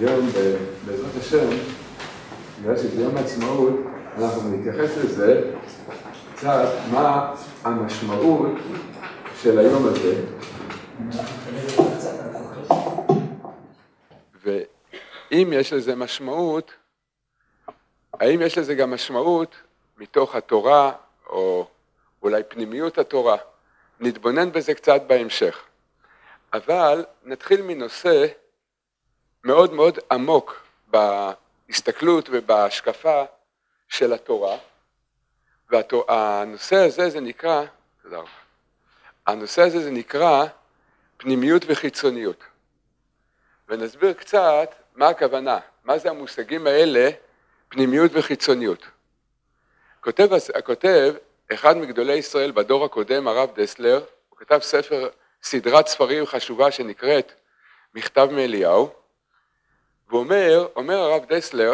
היום בעזרת השם, בגלל שזה יום העצמאות, אנחנו נתייחס לזה קצת מה המשמעות של היום הזה. ואם יש לזה משמעות, האם יש לזה גם משמעות מתוך התורה או אולי פנימיות התורה? נתבונן בזה קצת בהמשך. אבל נתחיל מנושא מאוד מאוד עמוק בהסתכלות ובהשקפה של התורה, והנושא הזה זה נקרא, הנושא הזה זה נקרא פנימיות וחיצוניות. ונסביר קצת מה הכוונה, מה זה המושגים האלה, פנימיות וחיצוניות. כותב אחד מגדולי ישראל בדור הקודם, הרב דסלר, הוא כתב סדרת ספרים חשובה שנקראת מכתב מאליהו, ואומר הרב דסלר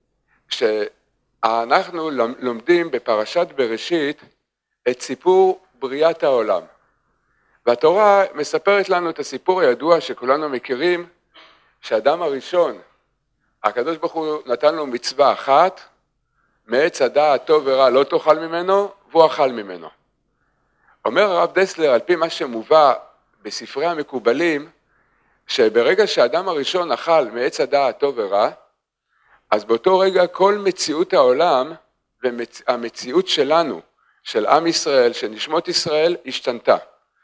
שאנחנו לומדים בפרשת בראשית את סיפור בריאת העולם. והתורה מספרת לנו את הסיפור הידוע שכולנו מכירים, שהאדם הראשון, הקדוש ברוך הוא נתן לו מצווה אחת, מעץ הדעת טוב ורע לא תאכל ממנו, והוא אכל ממנו. אומר הרב דסלר, על פי מה שמובא בספרי המקובלים, שברגע שהאדם הראשון אכל מעץ הדעת טוב ורע, אז באותו רגע כל מציאות העולם והמציאות שלנו, של עם ישראל, של נשמות ישראל, השתנתה.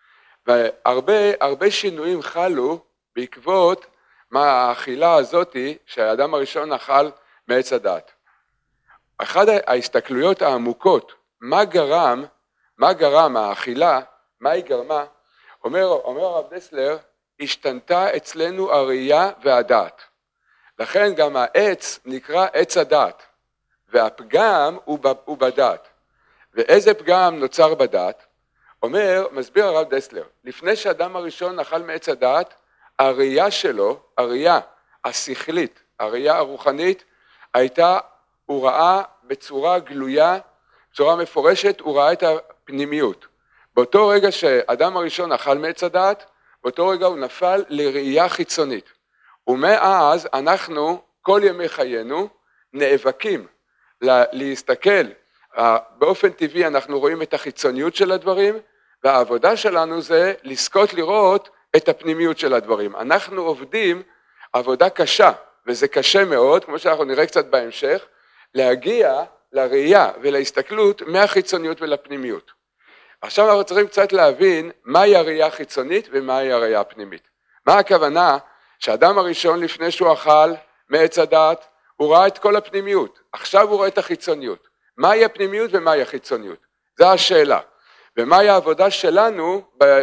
והרבה שינויים חלו בעקבות מה האכילה הזאת שהאדם הראשון אכל מעץ הדעת. אחת ההסתכלויות העמוקות, מה גרם האכילה, מה היא גרמה, אומר הרב דסלר, השתנתה אצלנו הראייה והדעת. לכן גם העץ נקרא עץ הדעת, והפגם הוא בדעת. ואיזה פגם נוצר בדעת? מסביר הרב דסלר, לפני שהאדם הראשון אכל מעץ הדעת, הראייה שלו, הראייה השכלית, הראייה הרוחנית, הוא ראה בצורה גלויה, בצורה מפורשת, הוא ראה את הפנימיות. באותו רגע שהאדם הראשון אכל מעץ הדעת, באותו רגע הוא נפל לראייה חיצונית. ומאז אנחנו כל ימי חיינו נאבקים להסתכל, באופן טבעי אנחנו רואים את החיצוניות של הדברים, והעבודה שלנו זה לזכות לראות את הפנימיות של הדברים. אנחנו עובדים עבודה קשה, וזה קשה מאוד, כמו שאנחנו נראה קצת בהמשך, להגיע לראייה ולהסתכלות מהחיצוניות ולפנימיות. עכשיו אנחנו צריכים קצת להבין מהי הראייה החיצונית ומהי הראייה הפנימית. מה הכוונה? שהאדם הראשון לפני שהוא אכל מעץ הדעת, הוא ראה את כל הפנימיות, עכשיו הוא רואה את החיצוניות. מהי הפנימיות ומהי החיצוניות? זו השאלה. ומהי העבודה שלנו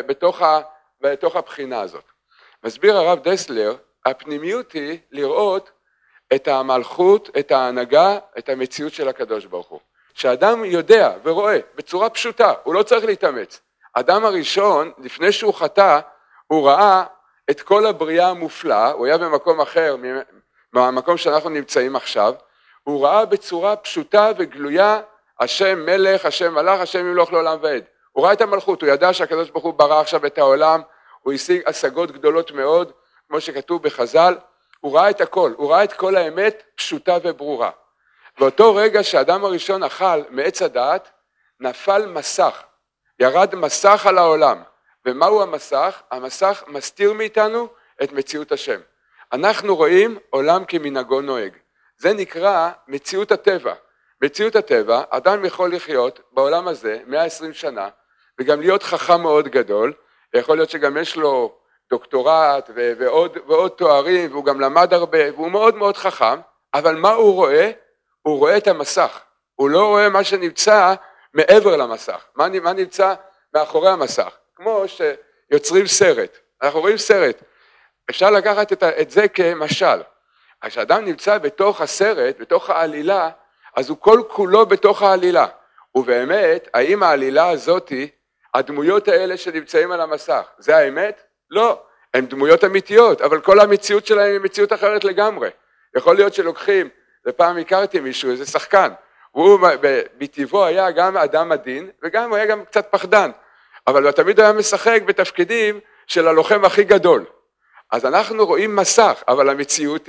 בתוך הבחינה הזאת. מסביר הרב דסלר, הפנימיות היא לראות את המלכות, את ההנהגה, את המציאות של הקדוש ברוך הוא. שאדם יודע ורואה בצורה פשוטה, הוא לא צריך להתאמץ. האדם הראשון, לפני שהוא חטא, הוא ראה את כל הבריאה המופלאה, הוא היה במקום אחר, מהמקום שאנחנו נמצאים עכשיו, הוא ראה בצורה פשוטה וגלויה, השם מלך, השם מלך, השם ימלוך לעולם ועד. הוא ראה את המלכות, הוא ידע שהקדוש ברוך הוא ברא עכשיו את העולם, הוא השיג השגות גדולות מאוד, כמו שכתוב בחז"ל, הוא ראה את הכל, הוא ראה את כל האמת פשוטה וברורה. באותו רגע שהאדם הראשון אכל מעץ הדעת, נפל מסך, ירד מסך על העולם. ומהו המסך? המסך מסתיר מאיתנו את מציאות השם. אנחנו רואים עולם כמנהגו נוהג. זה נקרא מציאות הטבע. מציאות הטבע, אדם יכול לחיות בעולם הזה 120 שנה, וגם להיות חכם מאוד גדול, ויכול להיות שגם יש לו דוקטורט ועוד תוארים, והוא גם למד הרבה, והוא מאוד מאוד חכם, אבל מה הוא רואה? הוא רואה את המסך, הוא לא רואה מה שנמצא מעבר למסך, מה נמצא מאחורי המסך, כמו שיוצרים סרט, אנחנו רואים סרט, אפשר לקחת את זה כמשל, כשאדם נמצא בתוך הסרט, בתוך העלילה, אז הוא כל כולו בתוך העלילה, ובאמת, האם העלילה הזאת, הדמויות האלה שנמצאים על המסך, זה האמת? לא, הן דמויות אמיתיות, אבל כל המציאות שלהם היא מציאות אחרת לגמרי, יכול להיות שלוקחים, ופעם הכרתי מישהו, איזה שחקן, הוא בטבעו היה גם אדם עדין, וגם הוא היה גם קצת פחדן, אבל הוא תמיד היה משחק בתפקידים של הלוחם הכי גדול. אז אנחנו רואים מסך, אבל המציאות היא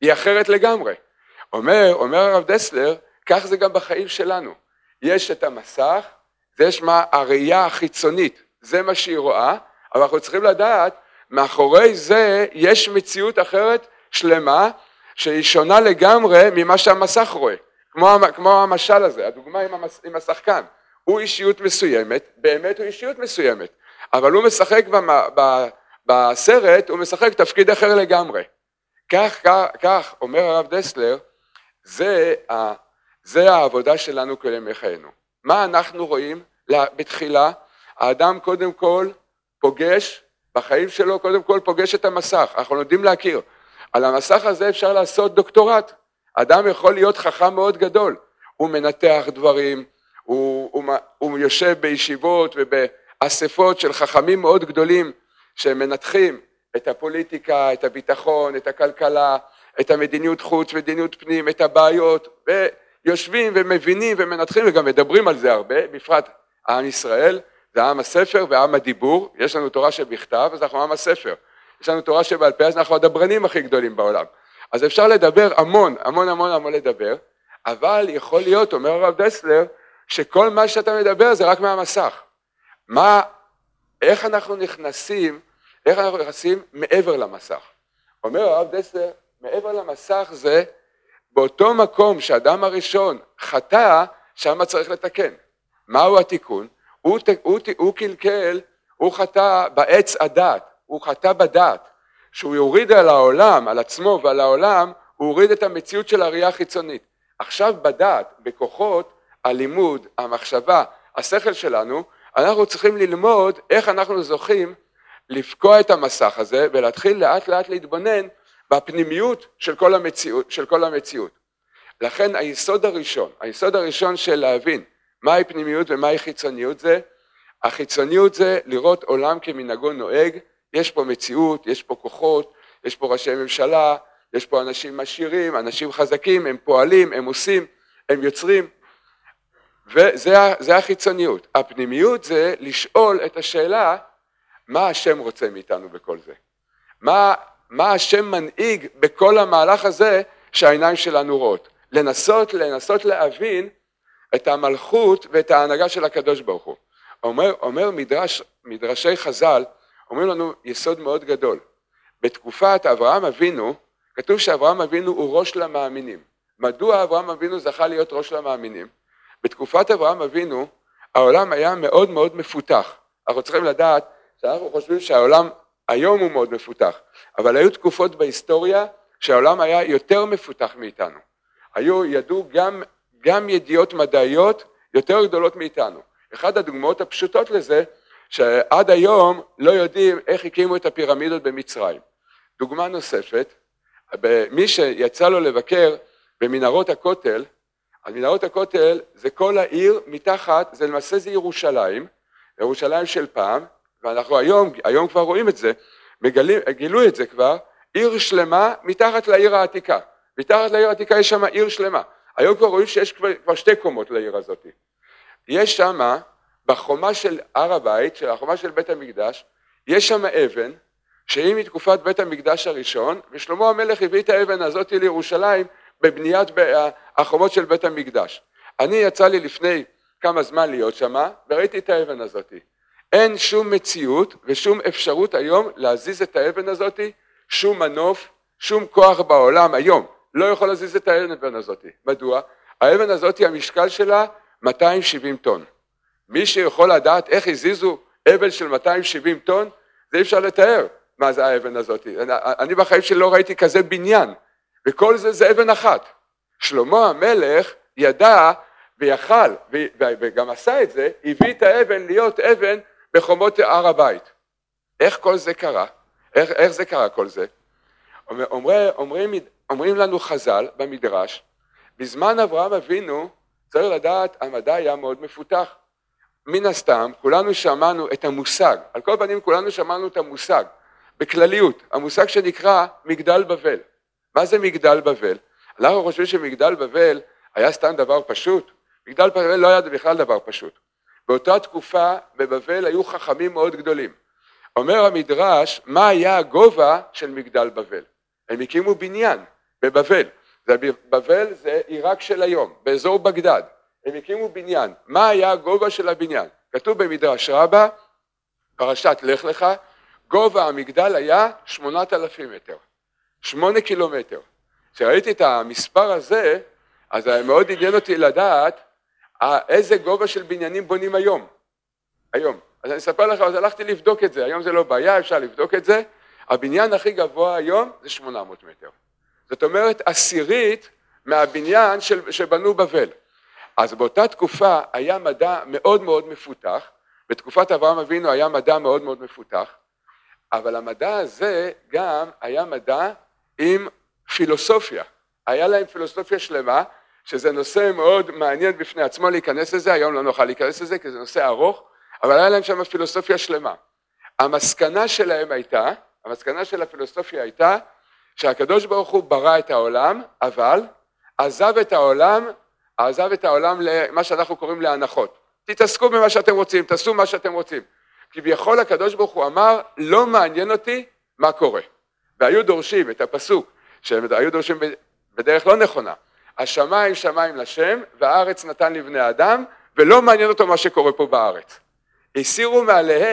היא אחרת לגמרי. אומר הרב דסלר, כך זה גם בחיים שלנו. יש את המסך, יש מה הראייה החיצונית, זה מה שהיא רואה, אבל אנחנו צריכים לדעת, מאחורי זה יש מציאות אחרת שלמה, שהיא שונה לגמרי ממה שהמסך רואה. כמו המשל הזה, הדוגמה עם השחקן. הוא אישיות מסוימת, באמת הוא אישיות מסוימת, אבל הוא משחק בסרט, הוא משחק תפקיד אחר לגמרי. כך אומר הרב דסלר, זה העבודה שלנו כימי חיינו. מה אנחנו רואים? בתחילה, האדם קודם כל פוגש, בחיים שלו קודם כל פוגש את המסך, אנחנו יודעים להכיר. על המסך הזה אפשר לעשות דוקטורט, האדם יכול להיות חכם מאוד גדול, הוא מנתח דברים, הוא יושב בישיבות ובאספות של חכמים מאוד גדולים, שמנתחים את הפוליטיקה, את הביטחון, את הכלכלה, את המדיניות חוץ, מדיניות פנים, את הבעיות, ויושבים ומבינים ומנתחים וגם מדברים על זה הרבה, בפרט עם ישראל, זה עם הספר ועם הדיבור, יש לנו תורה שבכתב, אז אנחנו עם הספר, יש לנו תורה שבעל פה, אז אנחנו הדברנים הכי גדולים בעולם, אז אפשר לדבר המון לדבר, אבל יכול להיות, אומר הרב דסלר, שכל מה שאתה מדבר זה רק מהמסך. איך אנחנו נכנסים מעבר למסך? אומר הרב דסלר, מעבר למסך זה, באותו מקום שהאדם הראשון חטא, שם צריך לתקן. מהו התיקון? הוא קלקל, הוא חטא בעץ הדעת, הוא חטא בדעת, שהוא יוריד על העולם, על עצמו ועל העולם, הוא הוריד את המציאות של הראייה החיצונית. עכשיו בדעת, בכוחות, הלימוד, המחשבה, השכל שלנו, אנחנו צריכים ללמוד איך אנחנו זוכים לפקוע את המסך הזה, ולהתחיל לאט לאט להתבונן בפנימיות של כל המציאות. לכן היסוד הראשון של להבין מהי פנימיות ומהי חיצוניות החיצוניות זה לראות עולם כמנהגו נוהג, יש פה מציאות, יש פה כוחות, יש פה ראשי ממשלה, יש פה אנשים עשירים, אנשים חזקים, הם פועלים, הם עושים, הם יוצרים, וזה החיצוניות. הפנימיות זה לשאול את השאלה, מה השם רוצה מאיתנו בכל זה? מה השם מנהיג בכל המהלך הזה שהעיניים שלנו רואות? לנסות להבין את המלכות ואת ההנהגה של הקדוש ברוך הוא. אומר מדרשי חז"ל, אומרים לנו יסוד מאוד גדול. בתקופת אברהם אבינו, כתוב שאברהם אבינו הוא ראש למאמינים. מדוע אברהם אבינו זכה להיות ראש למאמינים? בתקופת אברהם אבינו, העולם היה מאוד מאוד מפותח. אנחנו צריכים לדעת שאנחנו חושבים שהעולם היום הוא מאוד מפותח, אבל היו תקופות בהיסטוריה שהעולם היה יותר מפותח מאיתנו. ידעו גם ידיעות מדעיות יותר גדולות מאיתנו. אחד הדוגמאות הפשוטות לזה, שעד היום לא יודעים איך הקימו את הפירמידות במצרים. דוגמה נוספת, מי שיצא לו לבקר במנהרות הכותל, על מנהרות הכותל זה כל העיר מתחת, זה למעשה זה ירושלים של פעם, ואנחנו היום כבר רואים את זה, גילו את זה כבר, עיר שלמה מתחת לעיר העתיקה. מתחת לעיר העתיקה יש שם עיר שלמה. היום כבר רואים שיש כבר שתי קומות לעיר הזאת. יש שם, בחומה של הר הבית, של החומה של בית המקדש, יש שם אבן, שהיא מתקופת בית המקדש הראשון, ושלמה המלך הביא את האבן הזאת לירושלים, בבניית החומות של בית המקדש. אני יצא לי לפני כמה זמן להיות שם, וראיתי את האבן הזאת. אין שום מציאות ושום אפשרות היום להזיז את האבן הזאת, שום מנוף, שום כוח בעולם היום לא יכול להזיז את האבן הזאת. מדוע? האבן הזאת המשקל שלה 270 טון. מי שיכול לדעת איך הזיזו אבן של 270 טון, זה אי אפשר לתאר מה זה האבן הזאת. אני בחיים שלי לא ראיתי כזה בניין, וכל זה אבן אחת. שלמה המלך ידע ויכל, וגם עשה את זה, הביא את האבן להיות אבן בחומות הר הבית. איך כל זה קרה? איך זה קרה כל זה? אומרים לנו חז"ל במדרש, בזמן אברהם אבינו, צריך לדעת, המדע היה מאוד מפותח. מן הסתם, כולנו שמענו את המושג, על כל פנים כולנו שמענו את המושג, בכלליות, המושג שנקרא מגדל בבל. מה זה מגדל בבל? אנחנו חושבים שמגדל בבל היה סתם דבר פשוט, מגדל בבל לא היה בכלל דבר פשוט. באותה תקופה בבבל היו חכמים מאוד גדולים. אומר המדרש, מה היה הגובה של מגדל בבל? הם הקימו בניין, בבבל. בבל זה עיראק של היום, באזור בגדד. הם הקימו בניין. מה היה הגובה של הבניין? כתוב במדרש רבה, פרשת לך לך, גובה המגדל היה 8,000 מטר, 8 קילומטר. כשראיתי את המספר הזה, אז מאוד עניין אותי לדעת איזה גובה של בניינים בונים היום. אז אני אספר לך, אז הלכתי לבדוק את זה, היום זה לא בעיה, אפשר לבדוק את זה. הבניין הכי גבוה היום זה 800 מטר. זאת אומרת, עשירית מהבניין שבנו בבל. אז באותה תקופה היה מדע מאוד מאוד מפותח, בתקופת אברהם אבינו היה מדע מאוד מאוד מפותח, אבל המדע הזה גם היה מדע עם פילוסופיה. היה להם פילוסופיה שלמה, שזה נושא מאוד מעניין בפני עצמו להיכנס לזה, היום לא נוכל להיכנס לזה כי זה נושא ארוך, אבל היה להם שם פילוסופיה שלמה. המסקנה שלהם הייתה, המסקנה של הפילוסופיה הייתה, שהקדוש ברוך הוא ברא את העולם, אבל עזב את העולם למה שאנחנו קוראים להנחות. תתעסקו במה שאתם רוצים, תעשו מה שאתם רוצים. כביכול הקדוש ברוך הוא אמר, לא מעניין אותי מה קורה. והיו דורשים את הפסוק, שהם היו דורשים בדרך לא נכונה. השמיים שמיים לשם, והארץ נתן לבני אדם, ולא מעניין אותו מה שקורה פה בארץ. הסירו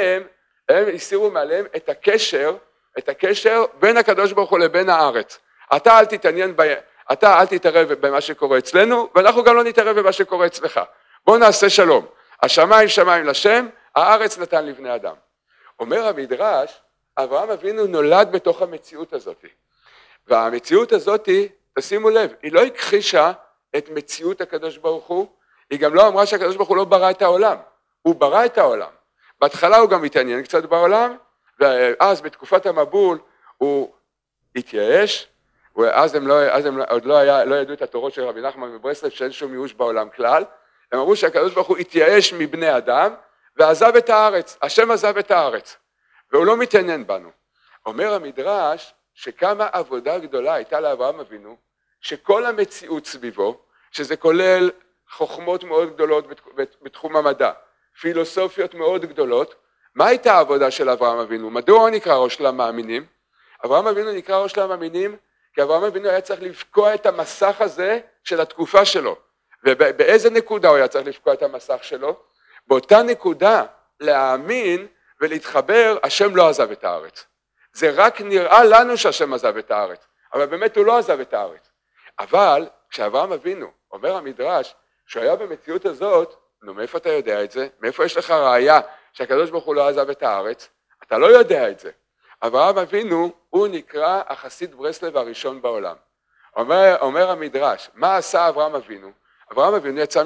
מעליהם את הקשר בין הקדוש ברוך הוא לבין הארץ. אתה אל תתערב במה שקורה אצלנו, ואנחנו גם לא נתערב במה שקורה אצלך. בוא נעשה שלום. השמיים שמיים לשם, הארץ נתן לבני אדם. אומר המדרש, אברהם אבינו נולד בתוך המציאות הזאת. והמציאות הזאת, תשימו לב, היא לא הכחישה את מציאות הקדוש ברוך הוא, היא גם לא אמרה שהקדוש ברוך הוא לא ברא את העולם. הוא ברא את העולם. בהתחלה הוא גם התעניין קצת בעולם, ואז בתקופת המבול הוא התייאש, ואז הם עוד לא ידעו את התורות של רבי נחמן מברסלב שאין שום ייאוש בעולם כלל, הם אמרו שהקדוש ברוך הוא התייאש מבני אדם ועזב את הארץ, השם עזב את הארץ, והוא לא מתעניין בנו. אומר המדרש שכמה עבודה גדולה הייתה לאברהם אבינו, שכל המציאות סביבו, שזה כולל חוכמות מאוד גדולות בתחום המדע, פילוסופיות מאוד גדולות, מה הייתה העבודה של אברהם אבינו? מדוע הוא נקרא ראש למאמינים? אברהם אבינו נקרא ראש למאמינים, כי אברהם אבינו היה צריך לבקוע את המסך הזה של התקופה שלו. ובאיזה נקודה הוא היה צריך לבקוע את המסך שלו? באותה נקודה להאמין ולהתחבר, השם לא עזב את הארץ. זה רק נראה לנו שהשם עזב את הארץ, אבל באמת הוא לא עזב את הארץ. אבל כשאברהם אבינו, אומר המדרש, שהוא היה במציאות הזאת, נו, מאיפה אתה יודע את זה? מאיפה יש לך ראיה שהקדוש ברוך הוא לא עזב את הארץ? אתה לא יודע את זה. אברהם אבינו הוא נקרא החסיד ברסלב הראשון בעולם. אומר המדרש, מה עשה אברהם אבינו? אברהם אבינו יצא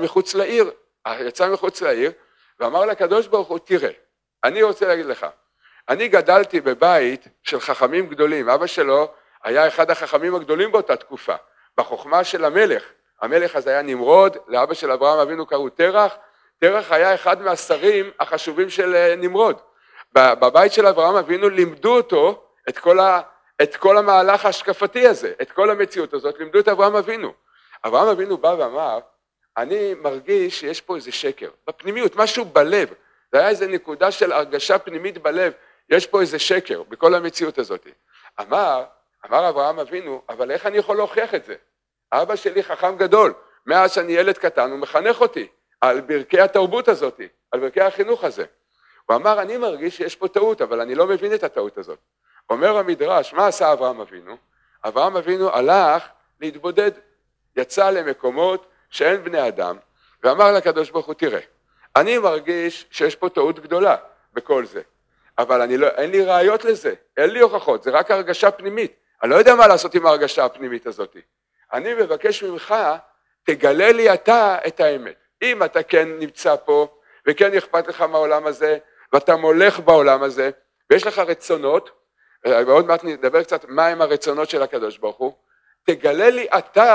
מחוץ לעיר, ואמר לקדוש ברוך הוא, תראה, אני רוצה להגיד לך, אני גדלתי בבית של חכמים גדולים, אבא שלו היה אחד החכמים הגדולים באותה תקופה, בחוכמה של המלך. המלך הזה היה נמרוד, לאבא של אברהם אבינו קראו תרח, תרח היה אחד מהשרים החשובים של נמרוד. בבית של אברהם אבינו לימדו אותו את כל המהלך ההשקפתי הזה, את כל המציאות הזאת, לימדו את אברהם אבינו. אברהם אבינו בא ואמר, אני מרגיש שיש פה איזה שקר, בפנימיות, משהו בלב, זה היה איזה נקודה של הרגשה פנימית בלב, יש פה איזה שקר בכל המציאות הזאת. אמר אברהם אבינו, אבל איך אני יכול להוכיח את זה? אבא שלי חכם גדול, מאז שאני ילד קטן הוא מחנך אותי על ברכי התרבות הזאת, על ברכי החינוך הזה. הוא אמר, אני מרגיש שיש פה טעות, אבל אני לא מבין את הטעות הזאת. אומר המדרש, מה עשה אברהם אבינו? אברהם אבינו הלך להתבודד, יצא למקומות שאין בני אדם, ואמר לקדוש ברוך הוא, תראה, אני מרגיש שיש פה טעות גדולה בכל זה, אבל אין לי ראיות לזה, אין לי הוכחות, זה רק הרגשה פנימית, אני לא יודע מה לעשות עם ההרגשה הפנימית הזאת. אני מבקש ממך, תגלה לי אתה את האמת. אם אתה כן נמצא פה, וכן אכפת לך מהעולם הזה, ואתה מולך בעולם הזה, ויש לך רצונות, ועוד מעט נדבר קצת מה הם הרצונות של הקדוש ברוך הוא, תגלה לי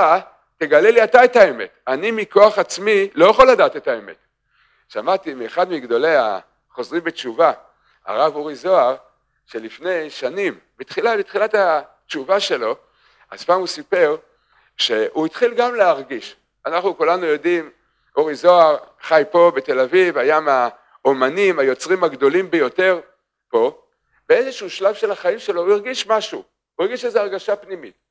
אתה את האמת. אני מכוח עצמי לא יכול לדעת את האמת. שמעתי מאחד מגדולי החוזרים בתשובה, הרב אורי זוהר, שלפני שנים, בתחילת התשובה שלו, אז פעם הוא סיפר שהוא התחיל גם להרגיש. אנחנו כולנו יודעים, אורי זוהר חי פה בתל אביב, היה מהאומנים, היוצרים הגדולים ביותר פה, באיזשהו שלב של החיים שלו הוא הרגיש משהו, הוא הרגיש איזו הרגשה פנימית.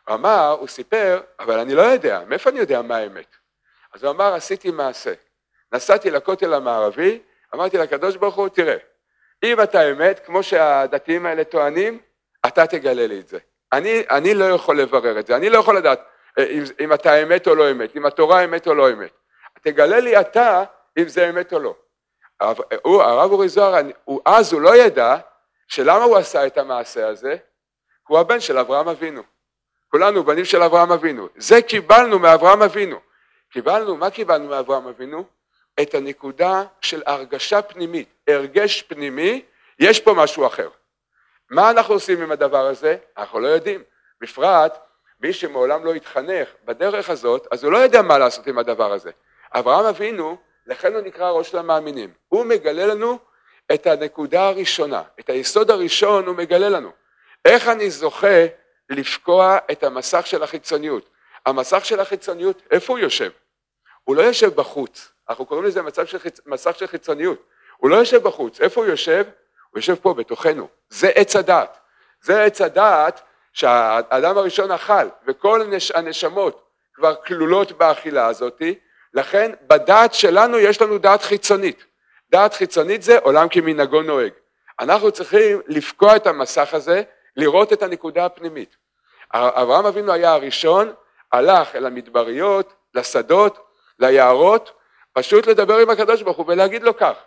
הוא סיפר, אבל אני לא יודע, מאיפה אני יודע מה האמת? אז הוא אמר, עשיתי מעשה, נסעתי לכותל המערבי, אמרתי לקדוש ברוך הוא, תראה, אם אתה אמת, כמו שהדתיים האלה טוענים, אתה תגלה לי את זה. אני לא יכול לברר את זה, אני לא יכול לדעת אם אתה אמת או לא אמת, אם התורה אמת או לא אמת. תגלה לי אתה אם זה אמת או לא. הרב אורי זוהר, אז הוא לא ידע שלמה הוא עשה את המעשה הזה, הוא הבן של אברהם אבינו. כולנו בנים של אברהם אבינו. זה קיבלנו מאברהם אבינו. מה קיבלנו מאברהם אבינו? את הנקודה של הרגשה פנימית, הרגש פנימי, יש פה משהו אחר. מה אנחנו עושים עם הדבר הזה? אנחנו לא יודעים. בפרט, מי שמעולם לא התחנך בדרך הזאת, אז הוא לא יודע מה לעשות עם הדבר הזה. אברהם אבינו, לכן הוא נקרא ראש למאמינים. הוא מגלה לנו את הנקודה הראשונה, את היסוד הראשון הוא מגלה לנו. איך אני זוכה לפקוע את המסך של החיצוניות? המסך של החיצוניות, איפה הוא יושב? הוא לא יושב בחוץ. אנחנו קוראים לזה מסך של חיצוניות. הוא לא יושב בחוץ. איפה הוא יושב? הוא יושב פה בתוכנו. זה עץ הדעת. זה עץ הדעת שהאדם הראשון אכל, וכל הנשמות כבר כלולות באכילה הזאת, לכן בדעת שלנו יש לנו דעת חיצונית. דעת חיצונית זה עולם כמנהגו נוהג. אנחנו צריכים לפקוע את המסך הזה, לראות את הנקודה הפנימית. אברהם אבינו היה הראשון, הלך אל המדבריות, לשדות, ליערות, פשוט לדבר עם הקדוש ברוך הוא ולהגיד לו כך,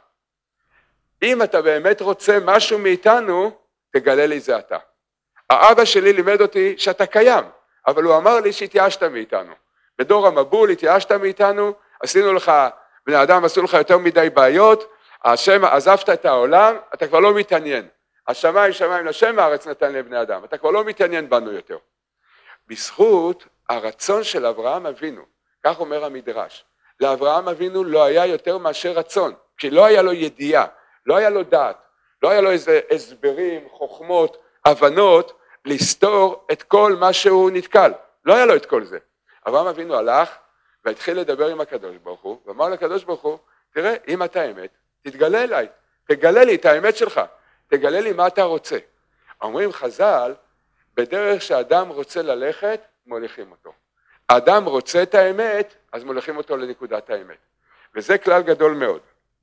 אם אתה באמת רוצה משהו מאיתנו, תגלה לי זה אתה. האבא שלי לימד אותי שאתה קיים, אבל הוא אמר לי שהתייאשת מאיתנו. בדור המבול התייאשת מאיתנו, עשינו לך, בני אדם עשו לך יותר מדי בעיות, השם עזבת את העולם, אתה כבר לא מתעניין. השמיים שמיים לשם הארץ נתן לבני אדם, אתה כבר לא מתעניין בנו יותר. בזכות הרצון של אברהם אבינו, כך אומר המדרש, לאברהם אבינו לא היה יותר מאשר רצון, כי לא היה לו ידיעה, לא היה לו דעת, לא היה לו איזה הסברים, חוכמות, הבנות, לסתור את כל מה שהוא נתקל, לא היה לו את כל זה. אברהם אבינו הלך והתחיל לדבר עם הקדוש ברוך הוא, ואמר לקדוש ברוך הוא, תראה, אם אתה אמת, תתגלה אליי, תגלה לי את האמת שלך, תגלה לי מה אתה רוצה. אומרים חז"ל, בדרך שאדם רוצה ללכת, מוליכים אותו. האדם רוצה את האמת, אז מוליכים אותו לנקודת האמת. וזה כלל גדול מאוד.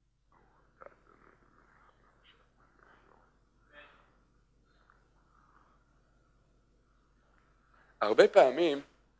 הרבה פעמים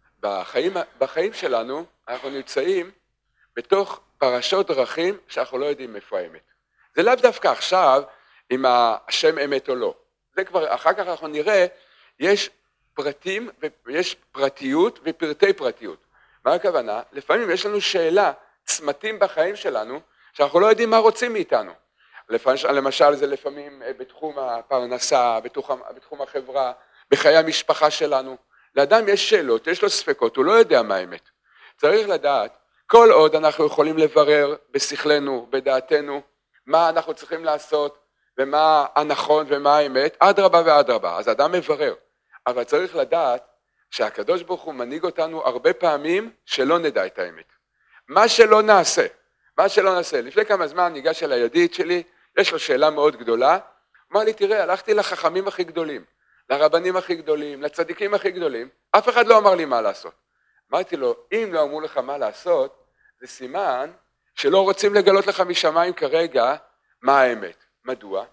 בחיים שלנו אנחנו נמצאים בתוך פרשות דרכים שאנחנו לא יודעים איפה האמת. זה לאו דווקא עכשיו אם השם אמת או לא. זה כבר אחר כך אנחנו נראה, יש פרטים ויש פרטיות ופרטי פרטיות. מה הכוונה? לפעמים יש לנו שאלה, צמתים בחיים שלנו, שאנחנו לא יודעים מה רוצים מאיתנו. למשל זה לפעמים בתחום הפרנסה, בתחום החברה, בחיי המשפחה שלנו. לאדם יש שאלות, יש לו ספקות, הוא לא יודע מה האמת. צריך לדעת, כל עוד אנחנו יכולים לברר בשכלנו, בדעתנו, מה אנחנו צריכים לעשות, ומה הנכון ומה האמת, אדרבה ואדרבה, אז האדם מברר. אבל צריך לדעת שהקדוש ברוך הוא מנהיג אותנו הרבה פעמים שלא נדע את האמת. מה שלא נעשה. לפני כמה זמן ניגש אל הידיד שלי, יש לו שאלה מאוד גדולה, אמר לי, תראה, הלכתי לחכמים הכי גדולים, לרבנים הכי גדולים, לצדיקים הכי גדולים, אף אחד לא אמר לי מה לעשות. אמרתי לו, אם לא אמרו לך מה לעשות, זה סימן שלא רוצים לגלות לך משמיים כרגע מה האמת. מדוע?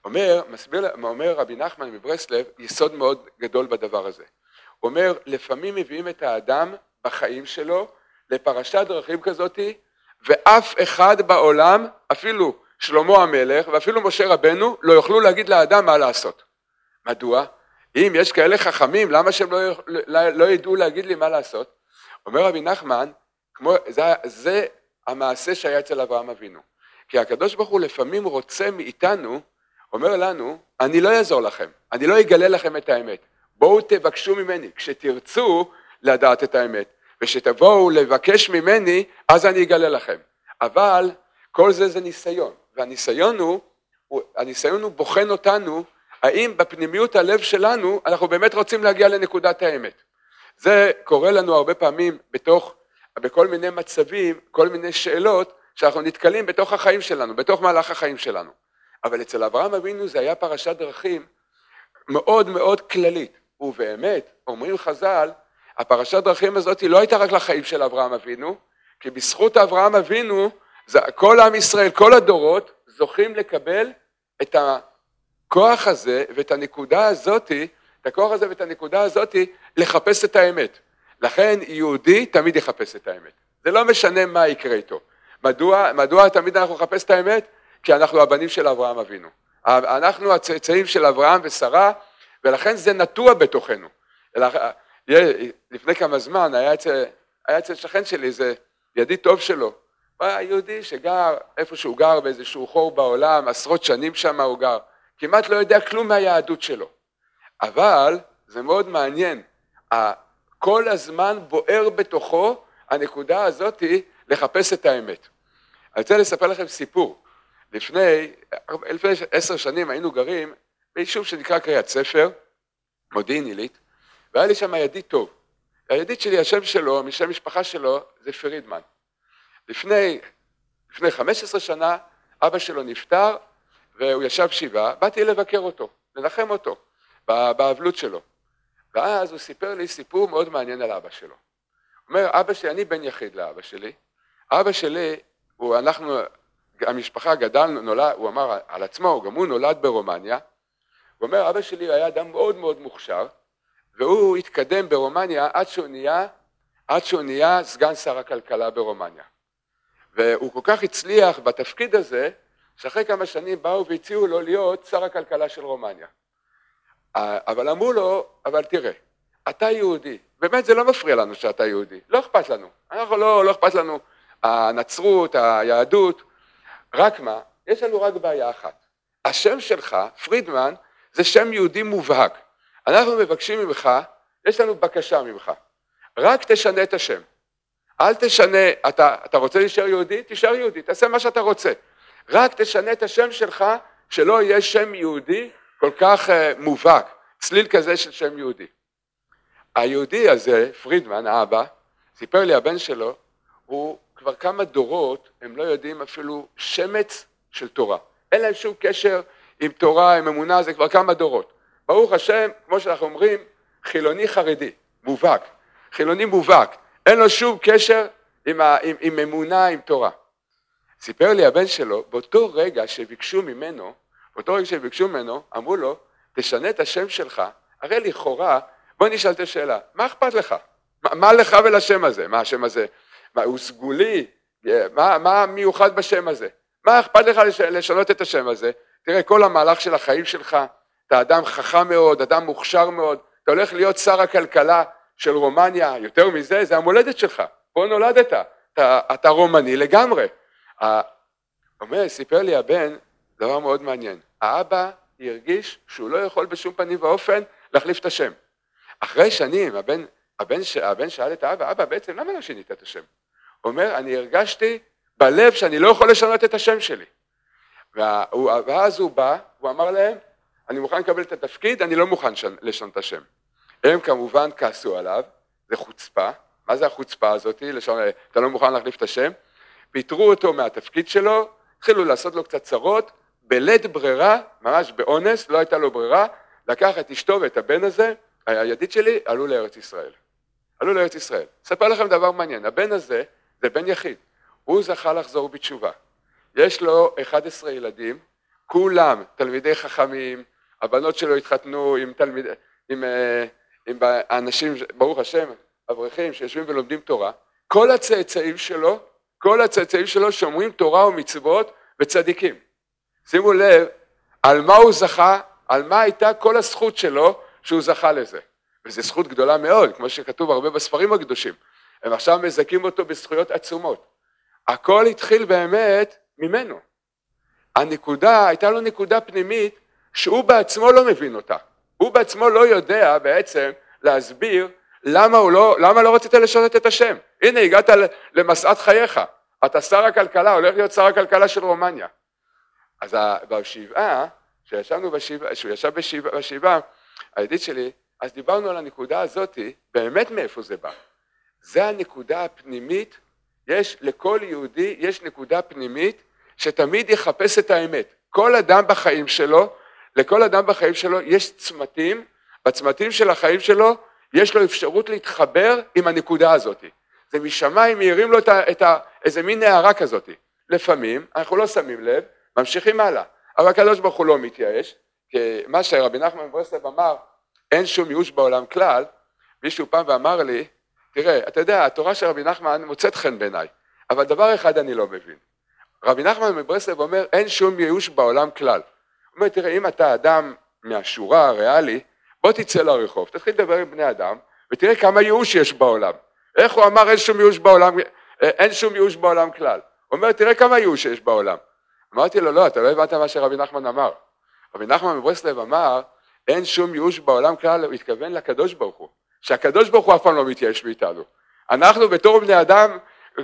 אומר רבי נחמן מברסלב, יסוד מאוד גדול בדבר הזה. הוא אומר, לפעמים מביאים את האדם בחיים שלו לפרשת דרכים כזאת, ואף אחד בעולם, אפילו שלמה המלך ואפילו משה רבנו, לא יוכלו להגיד לאדם מה לעשות. מדוע? אם יש כאלה חכמים, למה שהם לא ידעו להגיד לי מה לעשות? אומר רבי נחמן, זה המעשה שהיה אצל אברהם אבינו. כי הקדוש ברוך הוא לפעמים רוצה מאיתנו, אומר לנו, אני לא אעזור לכם, אני לא אגלה לכם את האמת. בואו תבקשו ממני, כשתרצו לדעת את האמת, ושתבואו לבקש ממני, אז אני אגלה לכם. אבל כל זה ניסיון, והניסיון הוא בוחן אותנו, האם בפנימיות הלב שלנו אנחנו באמת רוצים להגיע לנקודת האמת. זה קורה לנו הרבה פעמים בכל מיני מצבים, כל מיני שאלות, שאנחנו נתקלים בתוך החיים שלנו, בתוך מהלך החיים שלנו. אבל אצל אברהם אבינו זה היה פרשת דרכים מאוד מאוד כללית, ובאמת אומרים חז"ל הפרשת דרכים הזאת לא הייתה רק לחיים של אברהם אבינו, כי בזכות אברהם אבינו, כל עם ישראל, כל הדורות, זוכים לקבל את הכוח הזה ואת הנקודה הזאת, את הכוח הזה ואת הנקודה הזאת, לחפש את האמת. לכן יהודי תמיד יחפש את האמת. זה לא משנה מה יקרה איתו. מדוע תמיד אנחנו נחפש את האמת? כי אנחנו הבנים של אברהם אבינו. אנחנו הצאצאים של אברהם ושרה, ולכן זה נטוע בתוכנו. לפני כמה זמן היה אצל שכן שלי, איזה ידיד טוב שלו, היה יהודי שגר איפה שהוא גר, באיזשהו חור בעולם, עשרות שנים שם הוא גר, כמעט לא יודע כלום מהיהדות שלו. אבל זה מאוד מעניין, כל הזמן בוער בתוכו הנקודה הזאת לחפש את האמת. אני רוצה לספר לכם סיפור. לפני 10 שנים היינו גרים ביישוב שנקרא קריית ספר, מודיעין עילית, והיה לי שם ידיד טוב. הידיד שלי, השם שלו, משם משפחה שלו, זה פרידמן. לפני 15 שנה, אבא שלו נפטר, והוא ישב שבעה, באתי לבקר אותו, לנחם אותו, באבלות שלו. ואז הוא סיפר לי סיפור מאוד מעניין על אבא שלו. הוא אומר, אבא שלי, אני בן יחיד לאבא שלי. אבא שלי, המשפחה גדלנו, נולד, הוא אמר על עצמו, גם הוא נולד ברומניה. הוא אומר, אבא שלי היה אדם מאוד מאוד מוכשר, והוא התקדם ברומניה עד שהוא נהיה סגן שר הכלכלה ברומניה. והוא כל כך הצליח בתפקיד הזה, שאחרי כמה שנים באו והציעו לו להיות שר הכלכלה של רומניה. אבל אמרו לו, אבל תראה, אתה יהודי, באמת זה לא מפריע לנו שאתה יהודי, לא אכפת לנו, אנחנו לא אכפת לנו הנצרות, היהדות, רק מה, יש לנו רק בעיה אחת, השם שלך, פרידמן, זה שם יהודי מובהק, אנחנו מבקשים ממך, יש לנו בקשה ממך, רק תשנה את השם, אל תשנה, אתה רוצה להישאר יהודי? תישאר יהודי, תעשה מה שאתה רוצה, רק תשנה את השם שלך, שלא יהיה שם יהודי כל כך מובהק, צליל כזה של שם יהודי. היהודי הזה, פרידמן, האבא, סיפר לי הבן שלו, הוא כבר כמה דורות, הם לא יודעים אפילו שמץ של תורה. אין להם שום קשר עם תורה, עם אמונה, זה כבר כמה דורות. ברוך השם, כמו שאנחנו אומרים, חילוני חרדי, מובהק. חילוני מובהק, אין לו שום קשר עם אמונה, עם תורה. סיפר לי הבן שלו, באותו רגע שביקשו ממנו, אמרו לו, תשנה את השם שלך, הרי לכאורה, בוא נשאל את השאלה, מה אכפת לך? מה לך ולשם הזה? מה השם הזה? מה, הוא סגולי? מה מיוחד בשם הזה? מה אכפת לך לשנות את השם הזה? תראה, כל המהלך של החיים שלך, אתה אדם חכם מאוד, אדם מוכשר מאוד, אתה הולך להיות שר הכלכלה של רומניה, יותר מזה, זה המולדת שלך, פה נולדת, אתה רומני לגמרי. סיפר לי הבן, דבר מאוד מעניין, האבא הרגיש שהוא לא יכול בשום פנים ואופן להחליף את השם. אחרי שנים, הבן שאל את האבא, אבא בעצם למה לא שינית את השם? הוא אומר, אני הרגשתי בלב שאני לא יכול לשנות את השם שלי. ואז הוא בא, הוא אמר להם, אני מוכן לקבל את התפקיד, אני לא מוכן לשנות את השם. הם כמובן כעסו עליו, זה חוצפה, מה זה החוצפה הזאת? אתה לא מוכן להחליף את השם? פיטרו אותו מהתפקיד שלו, התחילו לעשות לו קצת צרות, בלית ברירה, ממש באונס, לא הייתה לו ברירה, לקח את אשתו ואת הבן הזה, הידיד שלי, עלו לארץ ישראל. אספר לכם דבר מעניין, הבן הזה, זה בן יחיד, הוא זכה לחזור בתשובה. יש לו 11 ילדים, כולם תלמידי חכמים, הבנות שלו התחתנו עם אנשים, ברוך השם, אברכים שיושבים ולומדים תורה, כל הצאצאים שלו שומרים תורה ומצוות וצדיקים. שימו לב, על מה הוא זכה, על מה הייתה כל הזכות שלו שהוא זכה לזה. וזו זכות גדולה מאוד, כמו שכתוב הרבה בספרים הקדושים. הם עכשיו מזכים אותו בזכויות עצומות. הכל התחיל באמת ממנו. הייתה לו נקודה פנימית שהוא בעצמו לא מבין אותה. הוא בעצמו לא יודע בעצם להסביר למה לא רצית לשנות את השם. הנה הגעת למסעת חייך. אתה שר הכלכלה, הולך להיות שר הכלכלה של רומניה. אז בשבעה, שהוא ישב בשבעה, הידיד שלי, אז דיברנו על הנקודה הזאת, באמת מאיפה זה בא. זה הנקודה הפנימית, לכל יהודי יש נקודה פנימית, שתמיד יחפש את האמת. לכל אדם בחיים שלו יש צמתים, בצמתים של החיים שלו יש לו אפשרות להתחבר עם הנקודה הזאת. זה משמיים מאירים לו איזה מין נערה כזאת. לפעמים אנחנו לא שמים לב, ממשיכים הלאה, אבל הקדוש ברוך הוא לא מתייאש, כי מה שרבי נחמן מברסלב אמר, אין שום ייאוש בעולם כלל. מישהו פעם ואמר לי, תראה, אתה יודע, התורה של רבי נחמן מוצאת חן בעיניי, אבל דבר אחד אני לא מבין. רבי נחמן מברסלב אומר, אין שום ייאוש בעולם כלל. הוא אומר, תראה, אם אתה אדם מהשורה הריאלי, בוא תצא לרחוב, תתחיל לדבר עם בני אדם, ותראה כמה ייאוש יש בעולם. איך הוא אמר, אין שום ייאוש בעולם כלל. הוא אומר, תראה כמה ייאוש יש בעולם. אמרתי לו, לא, אתה לא הבנת מה שרבי נחמן אמר. רבי נחמן מברסלב אמר, אין שום ייאוש בעולם כלל, הוא התכוון לקדוש ברוך הוא. שהקדוש ברוך הוא אף פעם לא מתייאש מאיתנו. אנחנו בתור בני אדם,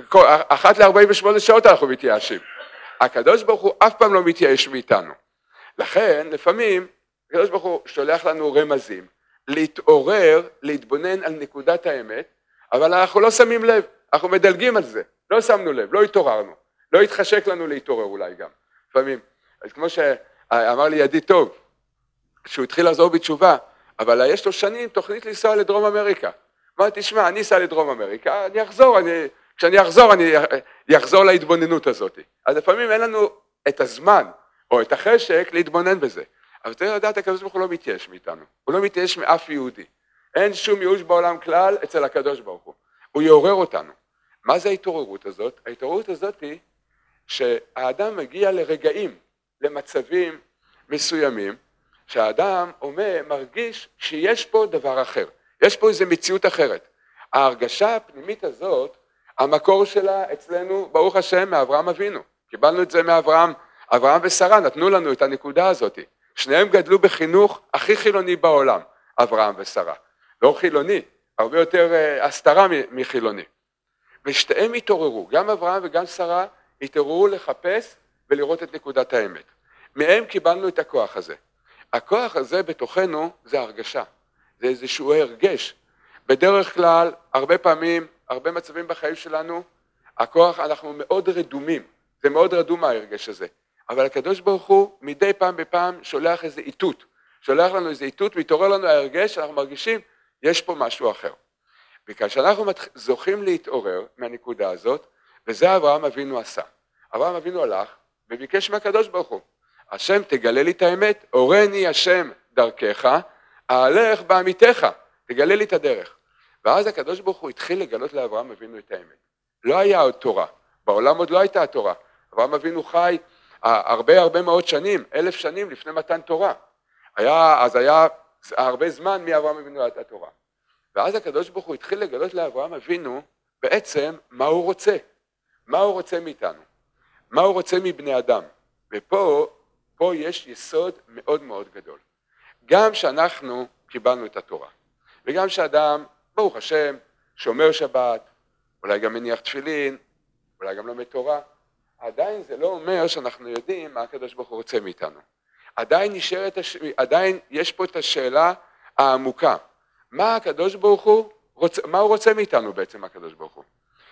אחת ל-48 שעות אנחנו מתייאשים. הקדוש ברוך הוא אף פעם לא מתייאש מאיתנו. לכן, לפעמים, הקדוש ברוך הוא שולח לנו רמזים, להתעורר, להתבונן על נקודת האמת, אבל אנחנו לא שמים לב, אנחנו מדלגים על זה, לא שמנו לב, לא התעוררנו, לא התחשק לנו להתעורר אולי גם. לפעמים, אז כמו שאמר לי ידיד טוב, שהוא התחיל לחזור בתשובה, אבל יש לו שנים תוכנית לנסוע לדרום אמריקה. אמרתי, תשמע, אני אסע לדרום אמריקה, כשאני אחזור, אני אחזור להתבוננות הזאת. אז לפעמים אין לנו את הזמן, או את החשק להתבונן בזה. אבל צריך לדעת, הקדוש ברוך הוא לא מתייאש מאיתנו, הוא לא מתייאש מאף יהודי. אין שום ייאוש בעולם כלל אצל הקדוש ברוך הוא. הוא יעורר אותנו. מה זה ההתעוררות הזאת? ההתעוררות הזאת היא שהאדם מגיע לרגעים, למצבים מסוימים, שהאדם מרגיש שיש פה דבר אחר, יש פה איזו מציאות אחרת. ההרגשה הפנימית הזאת, המקור שלה אצלנו, ברוך השם, מאברהם אבינו. קיבלנו את זה מאברהם, אברהם ושרה נתנו לנו את הנקודה הזאת. שניהם גדלו בחינוך הכי חילוני בעולם, אברהם ושרה. לא חילוני, הרבה יותר הסתרה מחילוני. ושתיהם התעוררו, גם אברהם וגם שרה התעוררו לחפש ולראות את נקודת האמת. מהם קיבלנו את הכוח הזה. הכוח הזה בתוכנו זה הרגשה, זה איזשהו הרגש. בדרך כלל, הרבה פעמים, הרבה מצבים בחיים שלנו, הכוח, אנחנו מאוד רדומים, זה מאוד רדום ההרגש הזה. אבל הקדוש ברוך הוא מדי פעם בפעם שולח איזה איתות, שולח לנו איזה איתות, מתעורר לנו ההרגש, אנחנו מרגישים, יש פה משהו אחר. וכאשר אנחנו זוכים להתעורר מהנקודה הזאת, וזה אברהם אבינו עשה. אברהם אבינו הלך וביקש מהקדוש ברוך הוא, השם תגלה לי את האמת, אורני השם דרכך, אהלך בעמיתך, תגלה לי את הדרך. ואז הקדוש ברוך הוא התחיל לגלות לאברהם אבינו את האמת. לא היה עוד תורה, בעולם עוד לא הייתה התורה. אברהם אבינו חי הרבה מאוד שנים, 1000 שנים לפני מתן תורה. אז היה הרבה זמן מאברהם אבינו עד התורה. ואז הקדוש ברוך הוא התחיל לגלות לאברהם אבינו בעצם מה הוא רוצה. מה הוא רוצה מאיתנו. מה הוא רוצה מבני אדם. ופה יש יסוד מאוד מאוד גדול. גם שאנחנו קיבלנו את התורה, וגם שאדם, ברוך השם, שומר שבת, אולי גם מניח תפילין, אולי גם לומד תורה, עדיין זה לא אומר שאנחנו יודעים מה הקדוש ברוך הוא רוצה מאיתנו. עדיין יש פה את השאלה העמוקה. מה הקדוש ברוך הוא רוצה, מה הוא רוצה מאיתנו בעצם הקדוש ברוך הוא?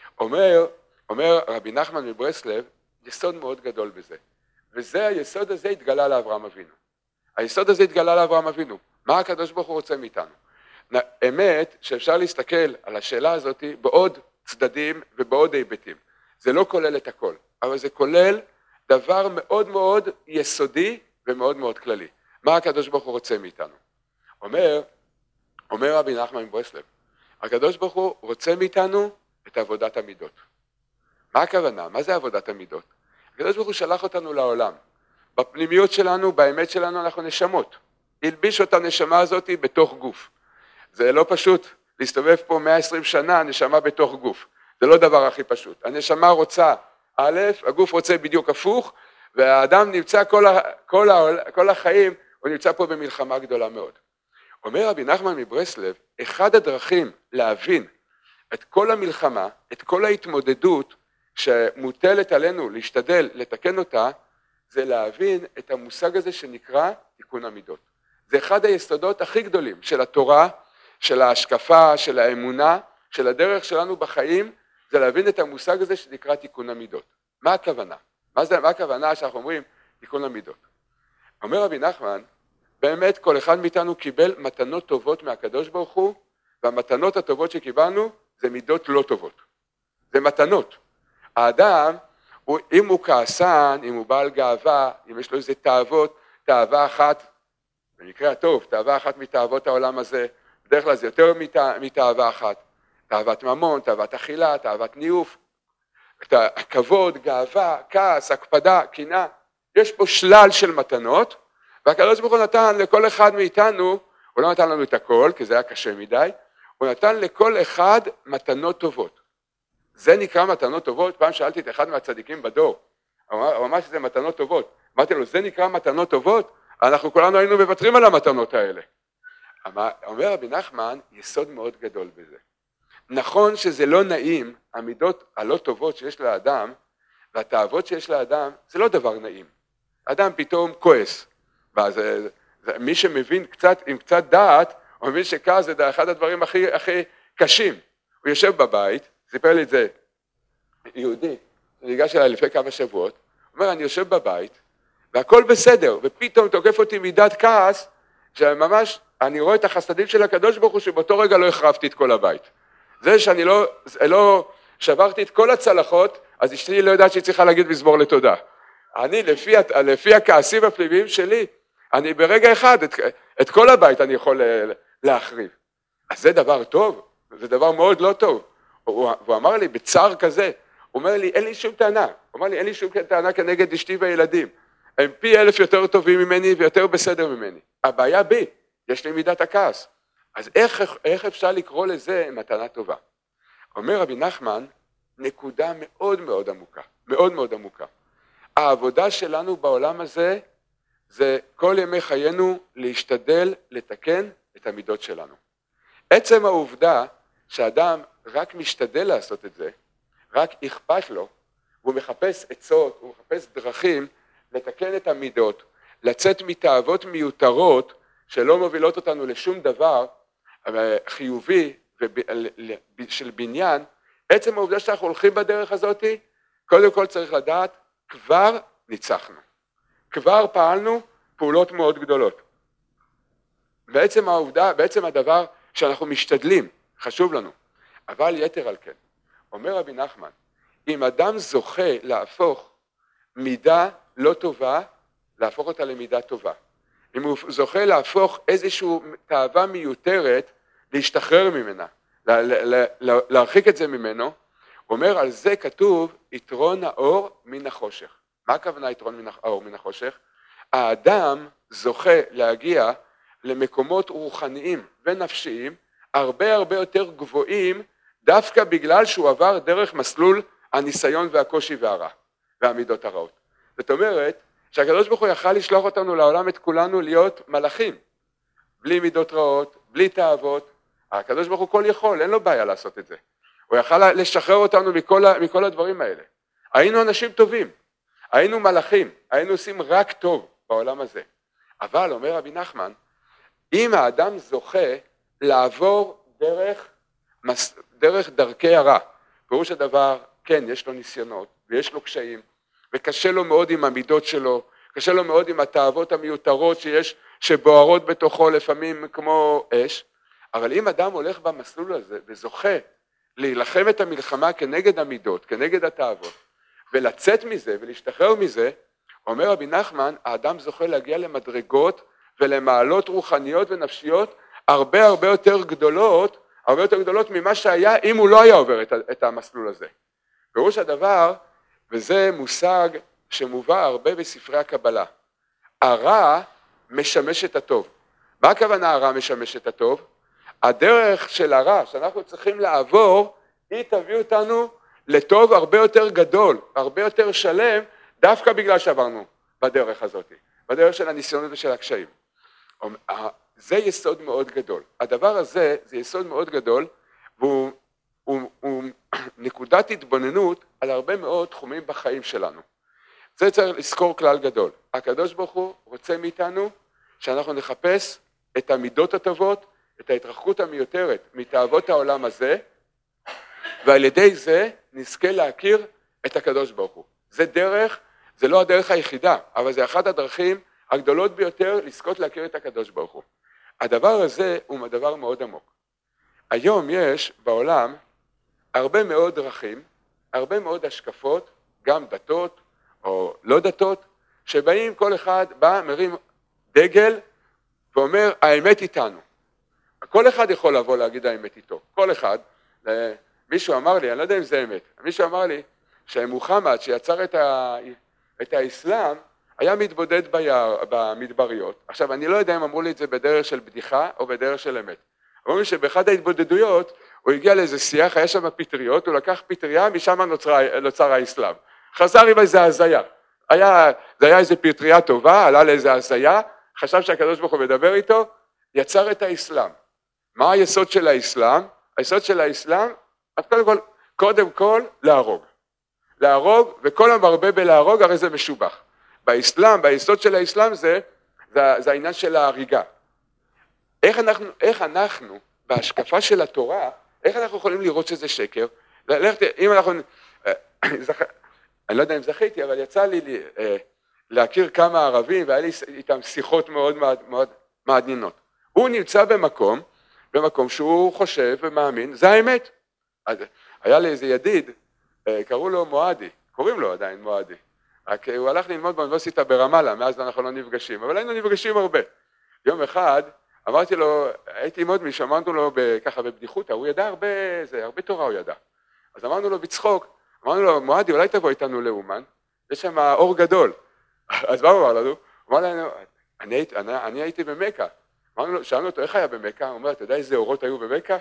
אומר רבי נחמן מברסלב, יסוד מאוד גדול בזה. וזה היסוד הזה התגלה לאברהם אבינו. היסוד הזה התגלה לאברהם אבינו. מה הקדוש ברוך הוא רוצה מאיתנו? אמת שאפשר להסתכל על השאלה הזאת בעוד צדדים ובעוד היבטים. זה לא כולל את הכל, אבל זה כולל דבר מאוד מאוד יסודי ומאוד מאוד כללי. מה הקדוש ברוך הוא רוצה מאיתנו? אומר רבי נחמן מברסלב, הקדוש ברוך הוא רוצה מאיתנו את עבודת המידות. מה הכוונה? מה זה עבודת המידות? הקדוש ברוך הוא שלח אותנו לעולם. בפנימיות שלנו, באמת שלנו, אנחנו נשמות. הלביש את הנשמה הזאת בתוך גוף. זה לא פשוט להסתובב פה 120 שנה, הנשמה בתוך גוף. זה לא דבר הכי פשוט. הנשמה רוצה א', הגוף רוצה בדיוק הפוך, והאדם נמצא כל החיים, הוא נמצא פה במלחמה גדולה מאוד. אומר רבי נחמן מברסלב, אחד הדרכים להבין את כל המלחמה, את כל ההתמודדות שמוטלת עלינו להשתדל לתקן אותה, זה להבין את המושג הזה שנקרא תיקון המידות. זה אחד היסודות הכי גדולים של התורה, של ההשקפה, של האמונה, של הדרך שלנו בחיים, זה להבין את המושג הזה שנקרא תיקון המידות. מה הכוונה? מה הכוונה שאנחנו אומרים תיקון המידות? אומר רבי נחמן, באמת כל אחד מאיתנו קיבל מתנות טובות מהקדוש ברוך הוא, והמתנות הטובות שקיבלנו זה מידות לא טובות. זה מתנות. האדם, אם הוא כעסן, אם הוא בעל גאווה, אם יש לו איזה תאווה אחת, במקרה הטוב, תאווה אחת מתאוות העולם הזה, בדרך כלל זה יותר מתאווה אחת, תאוות ממון, תאוות אכילה, תאוות ניאוף, כבוד, גאווה, כעס, הקפדה, קנאה, יש פה שלל של מתנות, והקדוש ברוך הוא נתן לכל אחד מאיתנו, הוא לא נתן לנו את הכל, כי זה היה קשה מדי, הוא נתן לכל אחד מתנות טובות. זה נקרא מתנות טובות. פעם שאלתי את אחד מהצדיקים בדור, הוא אמר שזה מתנות טובות. אמרתי לו, זה נקרא מתנות טובות? אנחנו כולנו היינו מוותרים על המתנות האלה. אומר רבי נחמן, יסוד מאוד גדול בזה. נכון שזה לא נעים, המידות הלא טובות שיש לאדם, והתאוות שיש לאדם, זה לא דבר נעים. אדם פתאום כועס. מי שמבין קצת, עם קצת דעת, הוא מבין שכעס זה אחד הדברים הכי קשים. הוא יושב בבית, סיפר לי את זה יהודי, ניגש אליי לפני כמה שבועות, הוא אומר, אני יושב בבית, והכל בסדר, ופתאום תוקף אותי מידת כעס, שממש אני רואה את החסדים של הקדוש ברוך הוא, שבאותו רגע לא החרבתי את כל הבית. זה שאני לא שברתי את כל הצלחות, אז אשתי לא יודעת שהיא צריכה להגיד מזמור לתודה. אני, לפי הכעסים הפנימיים שלי, אני ברגע אחד, את כל הבית אני יכול להחריב. אז זה דבר טוב, זה דבר מאוד לא טוב. הוא אמר לי, בצער כזה, הוא אומר לי, אין לי שום טענה. הוא אמר לי, אין לי שום טענה כנגד אשתי וילדים. הם פי 1000 יותר טובים ממני ויותר בסדר ממני. הבעיה בי, יש לי מידת הכעס. אז איך אפשר לקרוא לזה מתנה טובה? אומר רבי נחמן, נקודה מאוד מאוד עמוקה, מאוד מאוד עמוקה. העבודה שלנו בעולם הזה, זה כל ימי חיינו להשתדל לתקן את המידות שלנו. עצם העובדה שאדם רק משתדל לעשות את זה, רק אכפת לו, הוא מחפש עצות, הוא מחפש דרכים לתקן את המידות, לצאת מתאוות מיותרות שלא מובילות אותנו לשום דבר חיובי של בניין. עצם העובדה שאנחנו הולכים בדרך הזאת, קודם כל צריך לדעת, כבר ניצחנו. כבר פעלנו פעולות מאוד גדולות. בעצם העובדה, בעצם הדבר שאנחנו משתדלים, חשוב לנו. אבל יתר על כן, אומר רבי נחמן, אם אדם זוכה להפוך מידה לא טובה, להפוך אותה למידה טובה. אם הוא זוכה להפוך איזושהי תאווה מיותרת, להשתחרר ממנה, להרחיק את זה ממנו, הוא אומר על זה כתוב יתרון האור מן החושך. מה הכוונה יתרון האור מן החושך? האדם זוכה להגיע למקומות רוחניים ונפשיים הרבה הרבה יותר גבוהים, דווקא בגלל שהוא עבר דרך מסלול הניסיון והקושי והרע והמידות הרעות. זאת אומרת שהקדוש ברוך הוא יכל לשלוח אותנו לעולם את כולנו להיות מלאכים, בלי מידות רעות, בלי תאוות. הקדוש ברוך הוא כל יכול, אין לו בעיה לעשות את זה. הוא יכל לשחרר אותנו מכל הדברים האלה. היינו אנשים טובים, היינו מלאכים, היינו עושים רק טוב בעולם הזה. אבל אומר רבי נחמן, אם האדם זוכה לעבור דרך דרכי הרע, פירוש הדבר, כן, יש לו ניסיונות ויש לו קשיים, וקשה לו מאוד עם המידות שלו, קשה לו מאוד עם התאוות המיותרות שבוערות בתוכו לפעמים כמו אש, אבל אם אדם הולך במסלול הזה וזוכה להילחם את המלחמה כנגד המידות, כנגד התאוות, ולצאת מזה ולהשתחרר מזה, אומר רבי נחמן, האדם זוכה להגיע למדרגות ולמעלות רוחניות ונפשיות הרבה הרבה יותר גדולות ממה שהיה אם הוא לא היה עובר את המסלול הזה. פירוש הדבר, וזה מושג שמובא הרבה בספרי הקבלה, הרע משמש את הטוב. מה הכוונה הרע משמש את הטוב? הדרך של הרע שאנחנו צריכים לעבור, היא תביא אותנו לטוב הרבה יותר גדול, הרבה יותר שלם, דווקא בגלל שעברנו בדרך הזאת, בדרך של הניסיונות ושל הקשיים. זה יסוד מאוד גדול. הדבר הזה זה יסוד מאוד גדול, והוא נקודת התבוננות על הרבה מאוד תחומים בחיים שלנו. זה צריך לזכור כלל גדול. הקדוש ברוך הוא רוצה מאיתנו שאנחנו נחפש את המידות הטובות, את ההתרחקות המיותרת מתאוות העולם הזה, ועל ידי זה נזכה להכיר את הקדוש ברוך הוא. זה דרך, זה לא הדרך היחידה, אבל זה אחת הדרכים הגדולות ביותר לזכות להכיר את הקדוש ברוך הוא. הדבר הזה הוא דבר מאוד עמוק. היום יש בעולם הרבה מאוד דרכים, הרבה מאוד השקפות, גם דתות או לא דתות, שבאים כל אחד בא, מרים דגל ואומר האמת איתנו. כל אחד יכול לבוא להגיד האמת איתו, כל אחד. מישהו אמר לי, אני לא יודע אם זה אמת, מישהו אמר לי שמוחמד שיצר את האסלאם היה מתבודד במדבריות. עכשיו אני לא יודע אם אמרו לי את זה בדרך של בדיחה או בדרך של אמת. אמרו לי שבאחד ההתבודדויות הוא הגיע לאיזה שיח, היה שם פטריות, הוא לקח פטריה, משם נוצר האסלאם. חזר עם איזה הזיה. זה היה איזה פטריה טובה, עלה לאיזה הזיה, חשב שהקדוש ברוך הוא מדבר איתו, יצר את האסלאם. מה היסוד של האסלאם? היסוד של האסלאם, אז קודם כל להרוג, וכל המרבה בלהרוג הרי זה משובח. באסלאם, ביסוד של האסלאם זה העניין של ההריגה. איך אנחנו, בהשקפה של התורה, איך אנחנו יכולים לראות שזה שקר? אם אנחנו, אני לא יודע אם זכיתי, אבל יצא לי להכיר כמה ערבים, והיה לי איתם שיחות מאוד מאוד מעניינות. הוא נמצא במקום שהוא חושב ומאמין, זה האמת. אז היה לי איזה ידיד, קראו לו מועדי, קוראים לו עדיין מועדי. רק הוא הלך ללמוד באוניברסיטה ברמאללה, מאז אנחנו לא נפגשים, אבל היינו נפגשים הרבה. יום אחד אמרתי לו, הייתי עם עוד מישהו, אמרנו לו ככה בבדיחותא, הוא ידע הרבה תורה הוא ידע. אז אמרנו לו בצחוק, אמרנו לו, מועדי, אולי תבוא איתנו לאומן, יש שם אור גדול. אז מה הוא אמר לנו? הוא אמר לנו, אני הייתי במכה. שאלנו אותו, איך היה במכה? הוא אומר, אתה יודע איזה אורות היו במכה?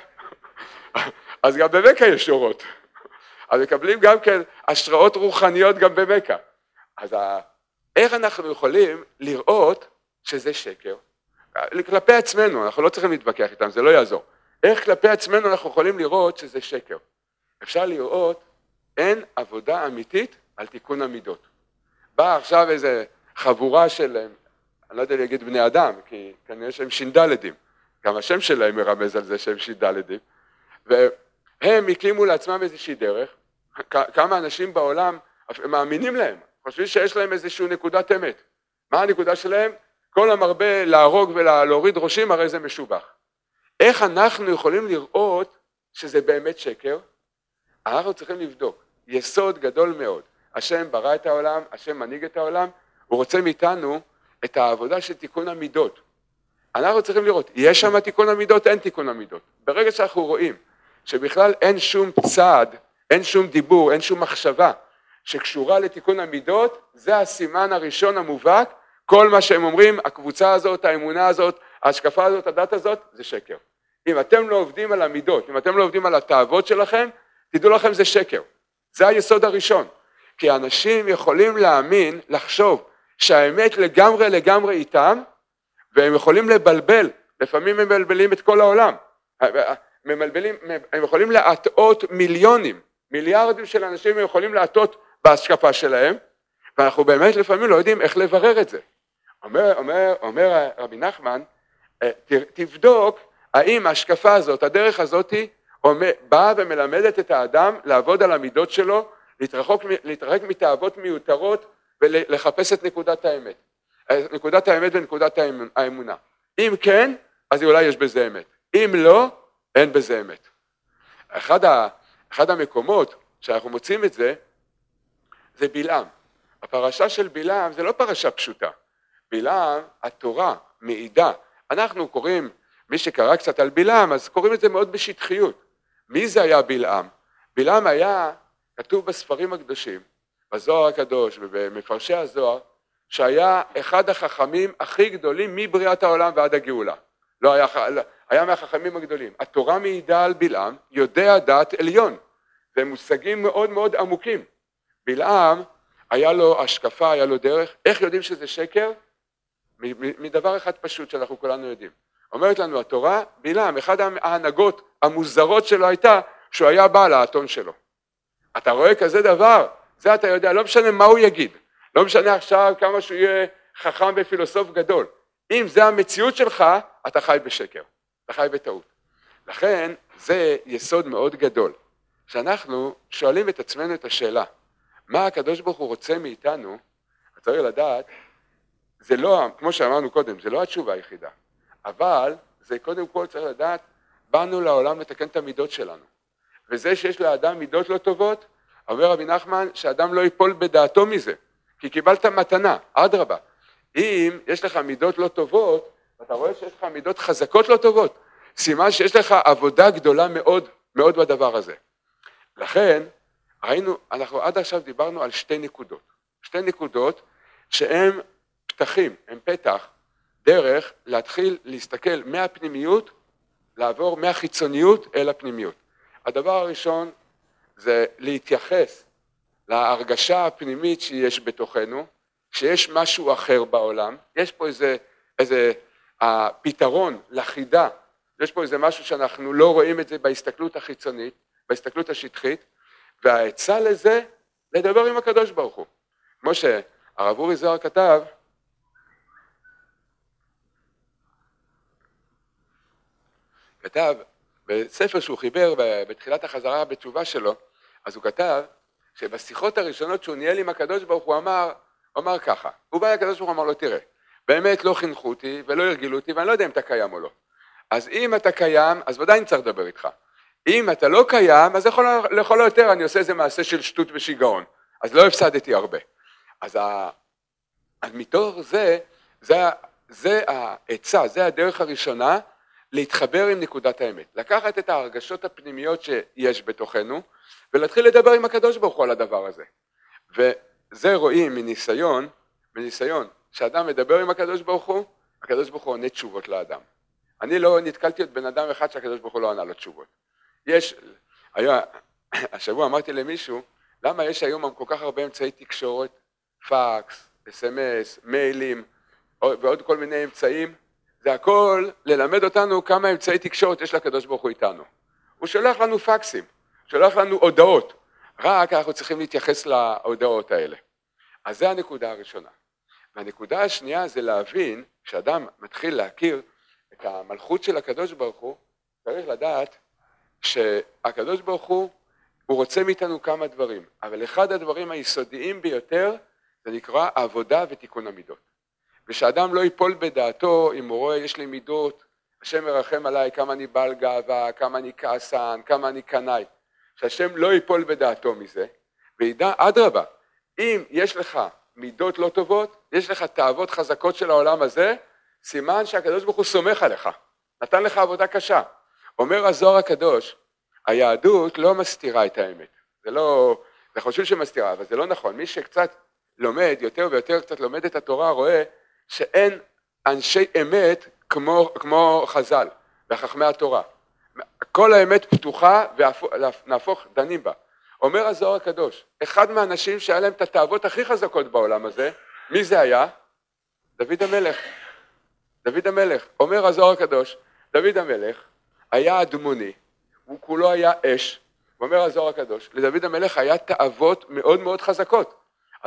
אז גם במכה יש אורות. אז מקבלים גם כן השראות רוחניות גם במכה. אז איך אנחנו יכולים לראות שזה שקר? כלפי עצמנו, אנחנו לא צריכים להתווכח איתם, זה לא יעזור. איך כלפי עצמנו אנחנו יכולים לראות שזה שקר? אפשר לראות, אין עבודה אמיתית על תיקון המידות. באה עכשיו איזה חבורה של, אני לא יודע להגיד בני אדם, כי כנראה שהם שינדלדים, גם השם שלהם מרמז על זה שהם שינדלדים, והם הקימו לעצמם איזושהי דרך, כמה אנשים בעולם מאמינים להם, חושבים שיש להם איזושהי נקודת אמת. מה הנקודה שלהם? כל המרבה להרוג ולהוריד ראשים, הרי זה משובח. איך אנחנו יכולים לראות שזה באמת שקר? אנחנו צריכים לבדוק. יסוד גדול מאוד. השם ברא את העולם, השם מנהיג את העולם, הוא רוצה מאיתנו את העבודה של תיקון המידות. אנחנו צריכים לראות, יש שם תיקון המידות, אין תיקון המידות. ברגע שאנחנו רואים שבכלל אין שום צעד, אין שום דיבור, אין שום מחשבה שקשורה לתיקון המידות, זה הסימן הראשון המובהק, כל מה שהם אומרים, הקבוצה הזאת, האמונה הזאת, ההשקפה הזאת, הדת הזאת, זה שקר. אם אתם לא עובדים על המידות, אם אתם לא עובדים על התאוות שלכם, תדעו לכם זה שקר. זה היסוד הראשון. כי אנשים יכולים להאמין, לחשוב, שהאמת לגמרי איתם, והם יכולים לבלבל, לפעמים הם מבלבלים את כל העולם. הם יכולים להטעות מיליארדים של אנשים הם יכולים להטעות בהשקפה שלהם, ואנחנו באמת לפעמים לא יודעים איך לברר את זה. אומר רבי נחמן, תבדוק האם ההשקפה הזאת, הדרך הזאת, באה ומלמדת את האדם לעבוד על המידות שלו, להתרחק מתאוות מיותרות ולחפש את נקודת האמת. נקודת האמת ונקודת האמונה. אם כן, אז אולי יש בזה אמת. אם לא, אין בזה אמת. אחד המקומות שאנחנו מוצאים את זה, זה בלעם. הפרשה של בלעם זה לא פרשה פשוטה. בלעם, התורה מעידה. אנחנו קוראים, מי שקרא קצת על בלעם, אז קוראים את זה מאוד בשטחיות. מי זה היה בלעם? בלעם היה כתוב בספרים הקדושים, בזוהר הקדוש ובמפרשי הזוהר, שהיה אחד החכמים הכי גדולים מבריאת העולם ועד הגאולה. היה מהחכמים הגדולים. התורה מעידה על בלעם, יודע דעת עליון. זה מושגים מאוד מאוד עמוקים. בלעם, היה לו השקפה, היה לו דרך. איך יודעים שזה שקר? מדבר אחד פשוט שאנחנו כולנו יודעים. אומרת לנו התורה, בלעם, אחד ההנהגות המוזרות שלו הייתה, שהוא היה בעל האתון שלו. אתה רואה כזה דבר? זה אתה יודע, לא משנה מה הוא יגיד. לא משנה עכשיו כמה שהוא יהיה חכם ופילוסוף גדול. אם זה המציאות שלך, אתה חי בשקר. אתה חי בטעות. לכן זה יסוד מאוד גדול. שאנחנו שואלים את עצמנו את השאלה, מה הקדוש ברוך הוא רוצה מאיתנו? צריך לדעת, זה לא, כמו שאמרנו קודם, זה לא התשובה היחידה. אבל זה קודם כל צריך לדעת באנו לעולם לתקן את המידות שלנו. וזה שיש לאדם מידות לא טובות, אומר רבי נחמן שאדם לא ייפול בדעתו מזה, כי קיבלת מתנה, אדרבה. אם יש לך מידות לא טובות, אתה רואה שיש לך מידות חזקות לא טובות, סימן שיש לך עבודה גדולה מאוד מאוד בדבר הזה. לכן, אנחנו עד עכשיו דיברנו על שתי נקודות שהן פתחים, הן פתח, דרך להתחיל להסתכל מהפנימיות, לעבור מהחיצוניות אל הפנימיות. הדבר הראשון זה להתייחס להרגשה הפנימית שיש בתוכנו, שיש משהו אחר בעולם, יש פה איזה הפתרון לחידה, יש פה איזה משהו שאנחנו לא רואים את זה בהסתכלות החיצונית, בהסתכלות השטחית, והעצה לזה לדבר עם הקדוש ברוך הוא. כמו שהרב אורי זוהר כתב, בספר שהוא חיבר בתחילת החזרה בתשובה שלו, אז הוא כתב שבשיחות הראשונות שהוא ניהל עם הקדוש ברוך הוא אמר ככה, הוא בא לקדוש ברוך הוא אמר לו תראה, באמת לא חינכו אותי ולא הרגילו אותי ואני לא יודע אם אתה קיים או לא, אז אם אתה קיים אז ודאי אני צריך לדבר איתך, אם אתה לא קיים אז לכל היותר אני עושה איזה מעשה של שטות ושיגעון, אז לא הפסדתי הרבה. אז מתוך זה העצה, זה הדרך הראשונה להתחבר עם נקודת האמת, לקחת את ההרגשות הפנימיות שיש בתוכנו ולהתחיל לדבר עם הקדוש ברוך הוא על הדבר הזה. וזה רואים מניסיון שאדם מדבר עם הקדוש ברוך הוא, הקדוש ברוך הוא עונה תשובות לאדם. אני לא נתקלתי עוד בן אדם אחד שהקדוש ברוך הוא לא ענה לו תשובות. השבוע אמרתי למישהו, למה יש היום כל כך הרבה אמצעי תקשורת, פקס, SMS, מיילים ועוד כל מיני אמצעים, זה הכל ללמד אותנו כמה אמצעי תקשורת יש לקדוש ברוך הוא איתנו. הוא שולח לנו פקסים, שולח לנו הודעות, רק אנחנו צריכים להתייחס להודעות האלה. אז זה הנקודה הראשונה. והנקודה השנייה זה להבין, כשאדם מתחיל להכיר את המלכות של הקדוש ברוך הוא, צריך לדעת שהקדוש ברוך הוא רוצה מאיתנו כמה דברים, אבל אחד הדברים היסודיים ביותר זה נקרא עבודה ותיקון המידות. ושאדם לא ייפול בדעתו, אם הוא רואה יש לי מידות, השם מרחם עליי כמה אני בעל גאווה, כמה אני כעסן, כמה אני קנאי, שהשם לא ייפול בדעתו מזה, וידע אדרבה, אם יש לך מידות לא טובות, יש לך תאוות חזקות של העולם הזה, סימן שהקדוש ברוך הוא סומך עליך, נתן לך עבודה קשה. אומר הזוהר הקדוש, היהדות לא מסתירה את האמת, זה חושבים שמסתירה, אבל זה לא נכון, מי שקצת לומד, יותר ויותר קצת לומד את התורה, רואה שאין אנשי אמת כמו חז"ל וחכמי התורה. כל האמת פתוחה ונהפוך דנים בה. אומר הזוהר הקדוש, אחד מהאנשים שהיה להם את התאוות הכי חזקות בעולם הזה, מי זה היה? דוד המלך. דוד המלך. אומר הזוהר הקדוש, דוד המלך היה אדמוני, הוא כולו היה אש. אומר הזוהר הקדוש, לדוד המלך היה תאוות מאוד מאוד חזקות.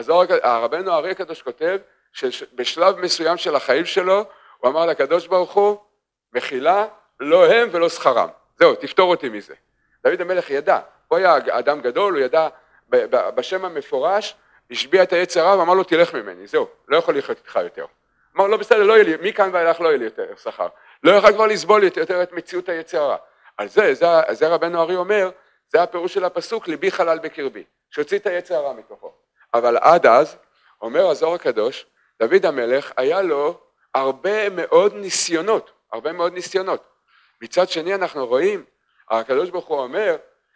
הרבנו הארי הקדוש כותב שבשלב מסוים של החיים שלו הוא אמר לקדוש ברוך הוא, מחילה לא הם ולא שכרם, זהו תפתור אותי מזה. דוד המלך ידע, הוא היה אדם גדול, הוא ידע בשם המפורש, השביע את היצר הרע ואמר לו תלך ממני, זהו, לא יכול לחיות איתך יותר. אמר לו בסדר, לא יהיה לי, מכאן ואילך לא יהיה לי יותר שכר, לא יכול כבר לסבול יותר את מציאות היצר הרע. על זה רבנו הארי אומר, זה הפירוש של הפסוק, ליבי חלל בקרבי, שהוציא את היצר הרע מתוכו. אבל עד אז, אומר הזוהר הקדוש, דוד המלך היה לו הרבה מאוד ניסיונות. מצד שני אנחנו רואים, הקדוש ברוך הוא אומר,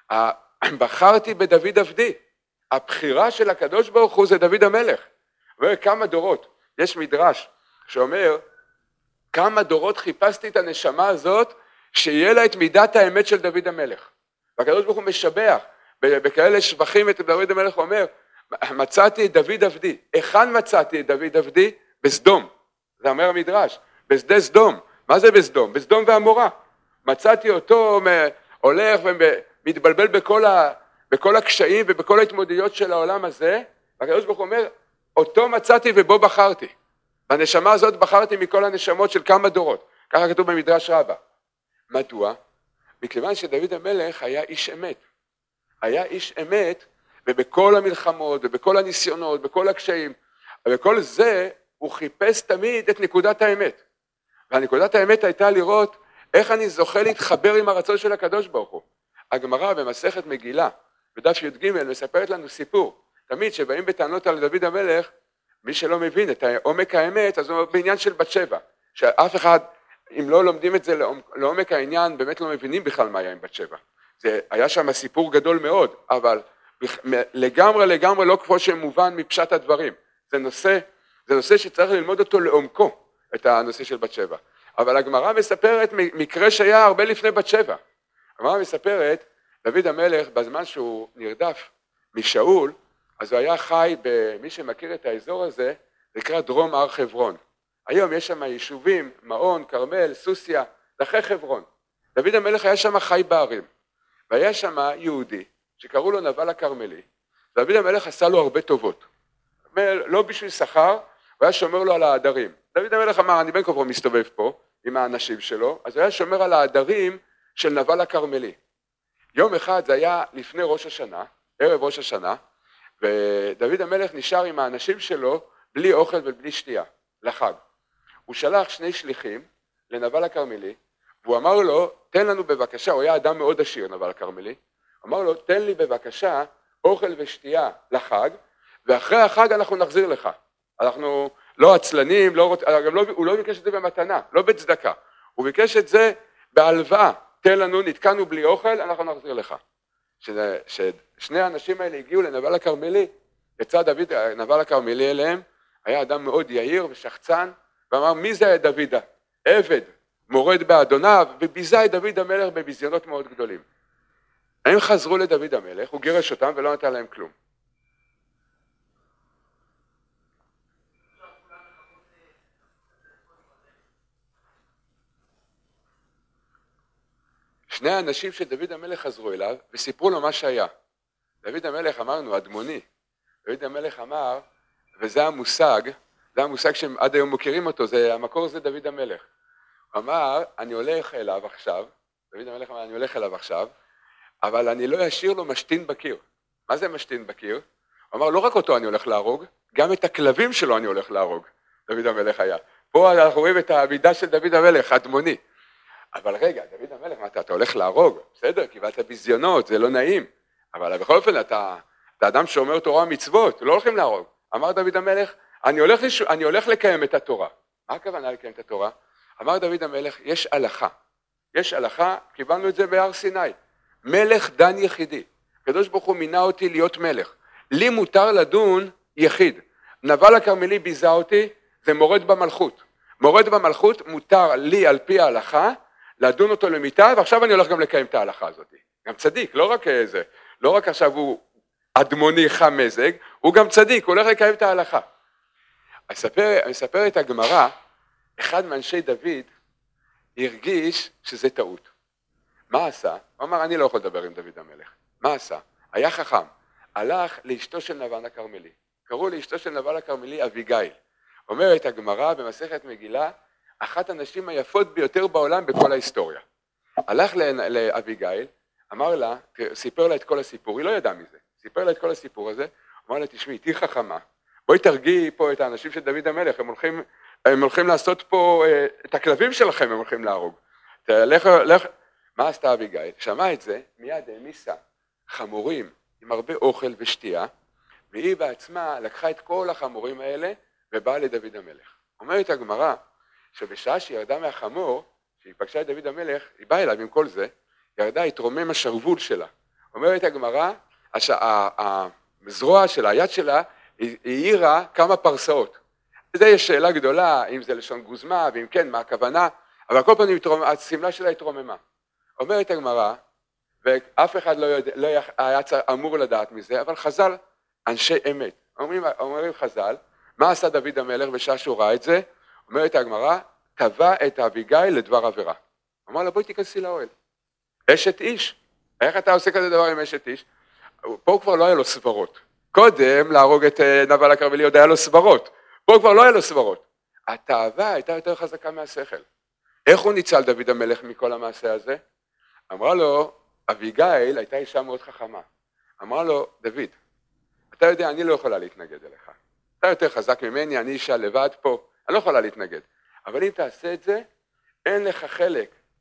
בחרתי בדוד עבדי, הבחירה של הקדוש ברוך הוא זה דוד המלך. וכמה דורות, יש מדרש שאומר, כמה דורות חיפשתי את הנשמה הזאת, שיהיה לה את מידת האמת של דוד המלך. והקדוש ברוך הוא משבח, בכאלה שבחים את דוד המלך, הוא אומר, מצאתי את דוד עבדי. היכן מצאתי את דוד עבדי? בסדום. זה אומר המדרש, בשדה סדום. מה זה בסדום? בסדום ועמורה. מצאתי אותו הולך ומתבלבל בכל הקשיים ובכל ההתמודדויות של העולם הזה, והקדוש ברוך הוא אומר, אותו מצאתי ובו בחרתי. בנשמה הזאת בחרתי מכל הנשמות של כמה דורות. ככה כתוב במדרש רבה. מדוע? מכיוון שדוד המלך היה איש אמת. היה איש אמת, ובכל המלחמות, ובכל הניסיונות, בכל הקשיים, ובכל זה הוא חיפש תמיד את נקודת האמת. והנקודת האמת הייתה לראות איך אני זוכה להתחבר עם הרצון של הקדוש ברוך הוא? הגמרא במסכת מגילה, בדף י"ג, מספרת לנו סיפור. תמיד שבאים בטענות על דוד המלך, מי שלא מבין את עומק האמת, אז הוא בעניין של בת שבע. שאף אחד, אם לא לומדים את זה לעומק העניין, באמת לא מבינים בכלל מה היה עם בת שבע. זה היה שם סיפור גדול מאוד, אבל לגמרי לא כמו שמובן מפשט הדברים. זה נושא שצריך ללמוד אותו לעומקו, את הנושא של בת שבע. אבל הגמרא מספרת מקרה שהיה הרבה לפני בת שבע. הגמרא מספרת, דוד המלך בזמן שהוא נרדף משאול, אז הוא היה חי במי שמכיר את האזור הזה, זה נקרא דרום הר חברון. היום יש שם יישובים, מעון, כרמל, סוסיה, אחרי חברון. דוד המלך היה שם חי בערים, והיה שם יהודי שקראו לו נבל הכרמלי. דוד המלך עשה לו הרבה טובות, לא בשביל שכר, הוא היה שומר לו על העדרים. דוד המלך אמר, אני בין כה מסתובב פה עם האנשים שלו, אז הוא היה שומר על העדרים של נבל הכרמלי. יום אחד זה היה לפני ראש השנה, ערב ראש השנה, ודוד המלך נשאר עם האנשים שלו בלי אוכל ובלי שתייה לחג. הוא שלח 2 שליחים לנבל הכרמלי, והוא אמר לו, תן לנו בבקשה, הוא היה אדם מאוד עשיר נבל הכרמלי, אמר לו, תן לי בבקשה אוכל ושתייה לחג, ואחרי החג אנחנו נחזיר לך. אנחנו לא עצלנים, הוא לא ביקש את זה במתנה, לא בצדקה, הוא ביקש את זה בהלוואה, תן לנו, נתקענו בלי אוכל, אנחנו נחזיר לך. ששני האנשים האלה הגיעו לנבל הכרמלי, יצא דוד נבל הכרמלי אליהם, היה אדם מאוד יהיר ושחצן, ואמר, מי זה דוד? עבד, מורד באדוניו, וביזה את דוד המלך בביזיונות מאוד גדולים. הם חזרו לדוד המלך, הוא גירש אותם ולא נתן להם כלום. שני האנשים שדוד המלך חזרו אליו וסיפרו לו מה שהיה. דוד המלך אמרנו, אדמוני. דוד המלך אמר, וזה המושג, זה המושג שעד היום מוכירים אותו, המקור זה דוד המלך. הוא אמר, אני הולך אליו עכשיו, דוד המלך אמר, אני הולך אליו עכשיו, אבל אני לא אשאיר לו משתין בקיר. מה זה משתין בקיר? הוא אמר, לא רק אותו אני הולך להרוג, גם את הכלבים שלו אני הולך להרוג. דוד המלך היה. פה אנחנו רואים את העמידה של דוד המלך, אדמוני. אבל רגע, דוד המלך, מה אתה הולך להרוג? בסדר, קיבלת ביזיונות, זה לא נעים. אבל בכל אופן, אתה אדם שאומר תורה ומצוות, לא הולכים להרוג. אמר דוד המלך, אני הולך לקיים את התורה. מה הכוונה לקיים את התורה? אמר דוד המלך, יש הלכה. יש הלכה, קיבלנו את זה בהר סיני. מלך דן יחידי. הקדוש ברוך הוא מינה אותי להיות מלך. לי מותר לדון יחיד. נבל הכרמלי ביזה אותי, זה מורד במלכות. מורד במלכות מותר לי על פי ההלכה, לדון אותו למיטה, ועכשיו אני הולך גם לקיים את ההלכה הזאת. גם צדיק, לא רק זה. לא רק עכשיו הוא אדמוני חם מזג, הוא גם צדיק, הוא הולך לקיים את ההלכה. מספר את הגמרא, אחד מאנשי דוד הרגיש שזה טעות. מה עשה? הוא אמר, אני לא יכול לדבר עם דוד המלך. מה עשה? היה חכם. הלך לאשתו של נבל הכרמלי. קראו לאשתו של נבל הכרמלי אביגיל. אומרת הגמרא במסכת מגילה, אחת הנשים היפות ביותר בעולם בכל ההיסטוריה. הלך לאביגיל, אמר לה, סיפר לה את כל הסיפור, היא לא ידעה מזה, סיפר לה את כל הסיפור הזה, אמר לה, תשמעי, תהי חכמה, בואי תרגיעי פה את האנשים של דוד המלך, הם הולכים לעשות פה, את הכלבים שלכם הם הולכים להרוג. מה עשתה אביגיל? שמע את זה, מיד העמיסה חמורים עם הרבה אוכל ושתייה, והיא בעצמה לקחה את כל החמורים האלה ובאה לדוד המלך. אומרת הגמרא, שבשעה שהיא ירדה מהחמור, שהיא פגשה את דוד המלך, היא באה אליו עם כל זה, ירדה, התרומם השרוול שלה. אומרת הגמרא, הזרוע שלה, היד שלה, היא העירה כמה פרסאות. וזה יש שאלה גדולה, אם זה לשון גוזמה, ואם כן, מה הכוונה, אבל כל פעם הסמלה שלה התרוממה. אומרת הגמרא, ואף אחד לא היה אמור לדעת מזה, אבל חז"ל, אנשי אמת, אומרים חז"ל, מה עשה דוד המלך בשעה שהוא ראה את זה? אומרת הגמרא, טבע את אביגיל לדבר עבירה. אמר לה, בואי תיכנסי לאוהל. אשת איש. איך אתה עושה כזה דבר עם אשת איש? פה כבר לא היה לו סברות. קודם להרוג את נבל הכרמלי עוד היה לו סברות. פה כבר לא היה לו סברות. התאווה הייתה יותר חזקה מהשכל. איך הוא ניצל דוד המלך מכל המעשה הזה? אמרה לו, אביגיל הייתה אישה מאוד חכמה. אמרה לו, דוד, אתה יודע, אני לא יכולה להתנגד אליך. אתה יותר חזק ממני, אני אישה לבד פה, אני לא יכולה להתנגד. אבל אם תעשה את זה, אין לך חלק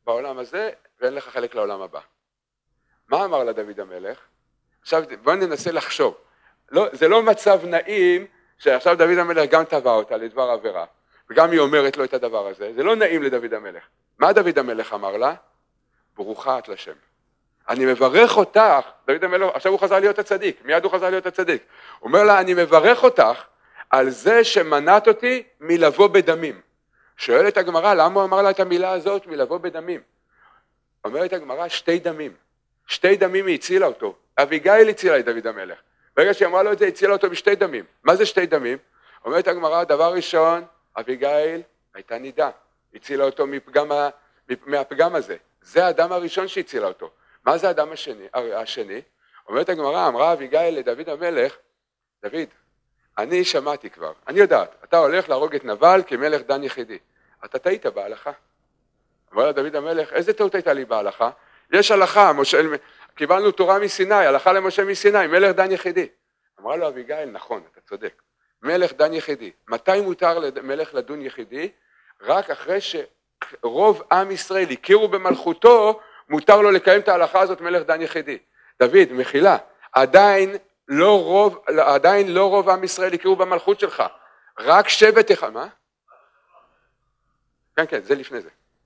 בעולם הזה ואין לך חלק לעולם הבא. מה אמר לה דוד המלך? עכשיו בוא ננסה לחשוב. לא, זה לא מצב נעים שעכשיו דוד המלך גם תבע אותה לדבר עבירה, וגם היא אומרת לו את הדבר הזה. זה לא נעים לדוד המלך. מה דוד המלך אמר לה? ברוכה את לשם. אני מברך אותך, דוד המלך, עכשיו הוא חזר להיות הצדיק, מיד הוא חזר להיות הצדיק. הוא אומר לה, אני מברך אותך על זה שמנעת אותי מלבוא בדמים. שואלת הגמרא, למה הוא אמר לה את המילה הזאת, מלבוא בדמים? אומרת הגמרא, שתי דמים. שתי דמים היא הצילה אותו. אביגיל הצילה את דוד המלך. ברגע שהיא אמרה לו את זה, הצילה אותו בשתי דמים. מה זה שתי דמים? אומרת הגמרא, דבר ראשון, אביגיל הייתה נידה. הצילה אותו מהפגם הזה. זה האדם הראשון שהצילה אותו. מה זה האדם השני? אומרת הגמרא, אמרה אביגיל לדוד המלך, דוד, אני שמעתי כבר, אני יודעת, אתה הולך להרוג את נבל כמלך דן יחידי. אתה טעית בהלכה. אמר לה דוד המלך, איזה טעות הייתה לי בהלכה? יש הלכה, קיבלנו תורה מסיני, הלכה למשה מסיני, מלך דן יחידי. אמרה לו אביגיל, נכון, אתה צודק, מלך דן יחידי. מתי מותר למלך לדון יחידי? רק אחרי שרוב עם ישראל הכירו במלכותו, מותר לו לקיים את ההלכה הזאת מלך דן יחידי. דוד, מחילה, עדיין לא רוב עם ישראל הכירו במלכות שלך. רק שבט אחד, מה? כן, זה לפני זה.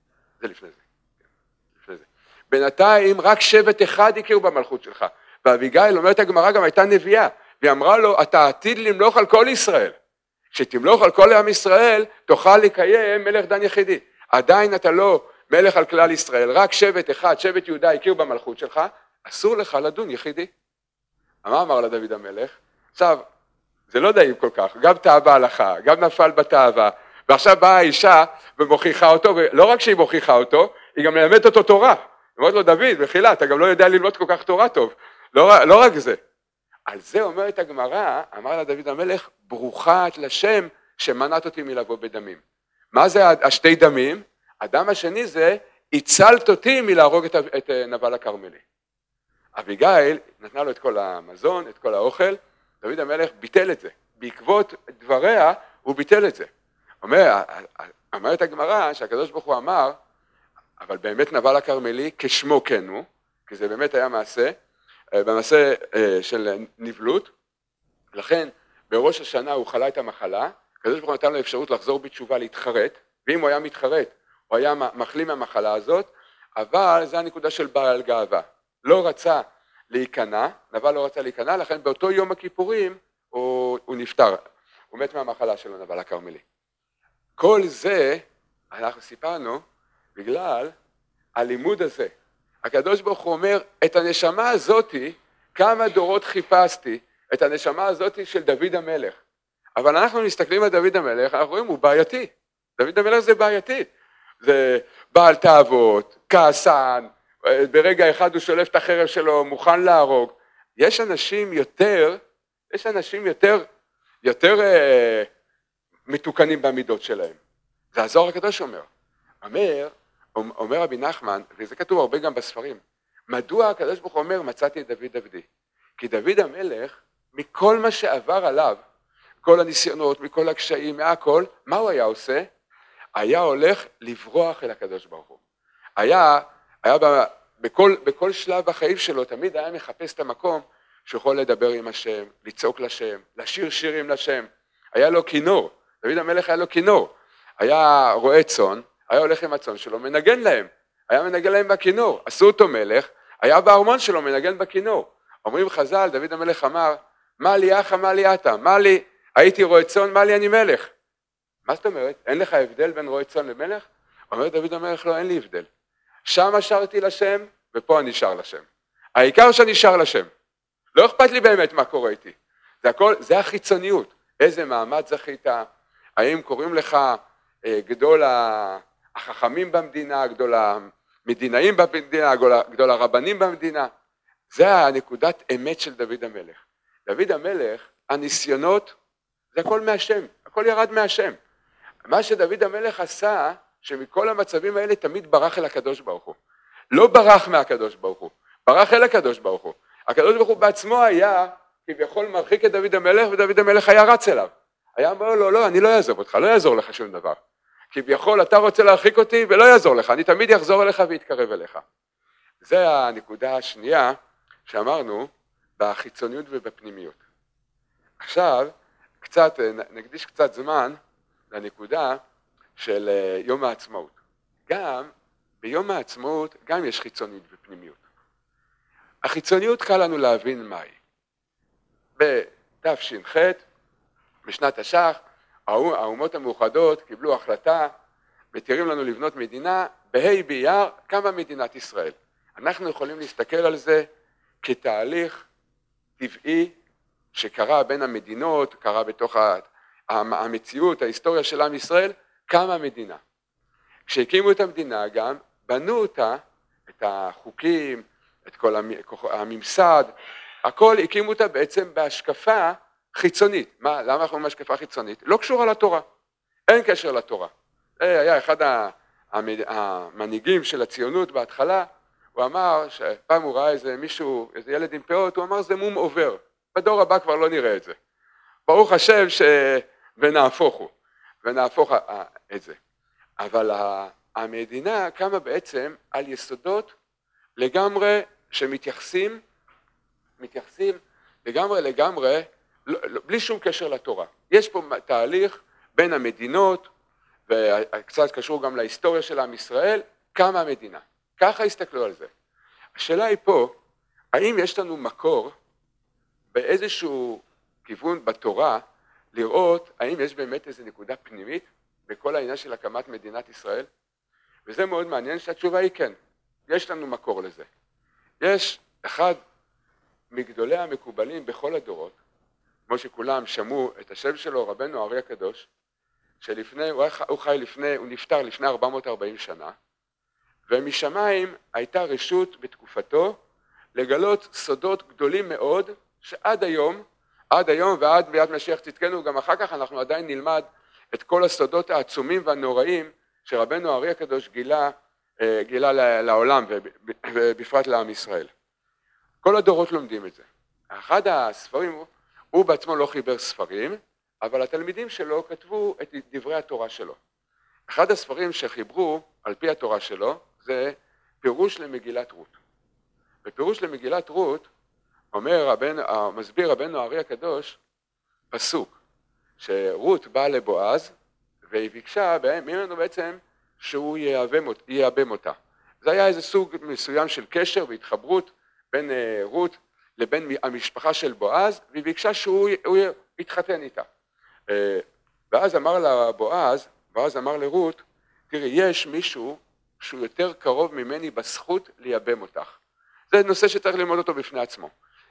בינתיים רק שבט אחד הכירו במלכות שלך. ואביגיל אומרת הגמרא גם הייתה נביאה, והיא אמרה לו, אתה עתיד למלוך על כל ישראל. כשתמלוך על כל עם ישראל, תוכל לקיים מלך דן יחידי. עדיין אתה לא מלך על כלל ישראל, רק שבט אחד, שבט יהודה הכיר במלכות שלך, אסור לך לדון יחידי. מה אמר לה דוד המלך? עכשיו, זה לא דעים כל כך, גם תאווה הלכה, גם נפל בתאווה, ועכשיו באה האישה ומוכיחה אותו, ולא רק שהיא מוכיחה אותו, היא גם מלמדת אותו תורה. היא אומרת לו, דוד, מחילה, אתה גם לא יודע ללמוד כל כך תורה טוב. לא רק זה. על זה אומרת הגמרא, אמר לה דוד המלך, ברוכה את לשם שמנעת אותי מלבוא בדמים. מה זה השתי דמים? הדם השני זה, הצלת אותי מלהרוג את נבל הכרמלי. אביגיל נתנה לו את כל המזון, את כל האוכל, דוד המלך ביטל את זה. בעקבות דבריה הוא ביטל את זה. אומרת הגמרא שהקדוש ברוך הוא אמר, אבל באמת נבל הכרמלי כשמו כן הוא, כי זה באמת היה מעשה, במעשה של נבלות, לכן בראש השנה הוא חלה את המחלה, הקדוש ברוך הוא נתן לו אפשרות לחזור בתשובה להתחרט, ואם הוא היה מתחרט, הוא היה מחלים מהמחלה הזאת, אבל זה הנקודה של בעל גאווה. לא רצה להיכנע, נבל לא רצה להיכנע, לכן באותו יום הכיפורים הוא נפטר, הוא מת מהמחלה שלו נבל הכרמלי. כל זה אנחנו סיפרנו בגלל הלימוד הזה. הקדוש ברוך הוא אומר, את הנשמה הזאתי, כמה דורות חיפשתי, את הנשמה הזאתי של דוד המלך. אבל אנחנו מסתכלים על דוד המלך, אנחנו רואים, הוא בעייתי. דוד המלך זה בעייתי. זה בעל תאוות, כעסן, ברגע אחד הוא שולף את החרב שלו, מוכן להרוג. יש אנשים יותר מתוקנים במידות שלהם. זה הזוהר הקדוש אומר רבי נחמן, וזה כתוב הרבה גם בספרים, מדוע הקדוש ברוך הוא אומר מצאתי את דוד עבדי? כי דוד המלך, מכל מה שעבר עליו, כל הניסיונות, מכל הקשיים, מהכל, מה הוא היה עושה? היה הולך לברוח אל הקדוש ברוך הוא. היה בכל שלב בחיים שלו, תמיד היה מחפש את המקום שיכול לדבר עם השם, לצעוק לשם, לשיר שירים לשם. היה לו כינור, דוד המלך היה לו כינור. היה רועה צאן, היה הולך עם הצאן שלו, מנגן להם. היה מנגן להם בכינור. עשו אותו מלך, היה בארמון שלו מנגן בכינור. אומרים חז"ל, דוד המלך אמר, מה לי אחא, מה לי אתה? מה לי, הייתי רועה צאן, מה לי אני מלך? מה זאת אומרת? אין לך הבדל בין רועה צאן למלך? אומר דוד המלך, לא, אין לי הבדל. שם שרתי לשם, ופה אני שר לשם. העיקר שאני שר לשם. לא אכפת לי באמת מה קורה איתי. זה הכל, זה החיצוניות. איזה מעמד זכית? האם קוראים לך גדול החכמים במדינה, גדול המדינאים במדינה, גדול הרבנים במדינה? זה הנקודת אמת של דוד המלך. דוד המלך, הניסיונות, זה הכל מהשם, הכל ירד מהשם. מה שדוד המלך עשה, שמכל המצבים האלה תמיד ברח אל הקדוש ברוך הוא. לא ברח מהקדוש ברוך הוא, ברח אל הקדוש ברוך הוא. הקדוש ברוך הוא בעצמו היה כביכול מרחיק את דוד המלך, ודוד המלך היה רץ אליו. היה אומר לו, לא, אני לא אעזוב אותך, לא יעזור לך שום דבר. כביכול אתה רוצה להרחיק אותי ולא יעזור לך, אני תמיד אחזור אליך ויתקרב אליך. זה הנקודה השנייה שאמרנו בחיצוניות ובפנימיות. עכשיו נקדיש קצת זמן לנקודה של יום העצמאות. גם ביום העצמאות גם יש חיצוניות ופנימיות. החיצוניות קל לנו להבין מהי. בתש"ח, בשנת תש"ח, האומות המאוחדות קיבלו החלטה, מתירים לנו לבנות מדינה, בה' באייר קמה מדינת ישראל. אנחנו יכולים להסתכל על זה כתהליך טבעי שקרה בין המדינות, קרה בתוך המציאות, ההיסטוריה של עם ישראל, קמה מדינה. כשהקימו את המדינה גם, בנו אותה, את החוקים, את כל הממסד, הכל הקימו אותה בעצם בהשקפה חיצונית. למה אנחנו אומרים השקפה חיצונית? לא קשורה לתורה, אין קשר לתורה. היה אחד המנהיגים של הציונות בהתחלה, הוא אמר שפעם הוא ראה איזה ילד עם פאות, הוא אמר זה מום עובר, בדור הבא כבר לא נראה את זה. ברוך השם ונהפוך את זה. אבל המדינה קמה בעצם על יסודות לגמרי שמתייחסים לגמרי, בלי שום קשר לתורה. יש פה תהליך בין המדינות, וקצת קשור גם להיסטוריה של עם ישראל, קמה המדינה. ככה הסתכלו על זה. השאלה היא פה, האם יש לנו מקור באיזשהו כיוון בתורה, לראות האם יש באמת איזו נקודה פנימית בכל העניין של הקמת מדינת ישראל? וזה מאוד מעניין שהתשובה היא כן, יש לנו מקור לזה. יש אחד מגדולי המקובלים בכל הדורות, כמו שכולם שמעו את השם שלו, רבנו האר"י הקדוש, הוא נפטר לפני 440 שנה, ומשמיים הייתה רשות בתקופתו לגלות סודות גדולים מאוד, שעד היום ועד ביאת משיח צדקנו, גם אחר כך אנחנו עדיין נלמד את כל הסודות העצומים והנוראים שרבנו האר"י הקדוש גילה לעולם ובפרט לעם ישראל. כל הדורות לומדים את זה. אחד הספרים, הוא בעצמו לא חיבר ספרים, אבל התלמידים שלו כתבו את דברי התורה שלו. אחד הספרים שחיברו על פי התורה שלו זה פירוש למגילת רות. בפירוש למגילת רות מסביר רבנו האר"י הקדוש פסוק שרות באה לבועז והיא ביקשה ממנו בעצם שהוא ייבם אותה. זה היה איזה סוג מסוים של קשר והתחברות בין רות לבין המשפחה של בועז, והיא ביקשה שהוא יתחתן איתה. ואז אמר לה בועז אמר לרות, תראי, יש מישהו שהוא יותר קרוב ממני בזכות לייבם אותך. זה נושא שצריך ללמוד אותו בפני עצמו.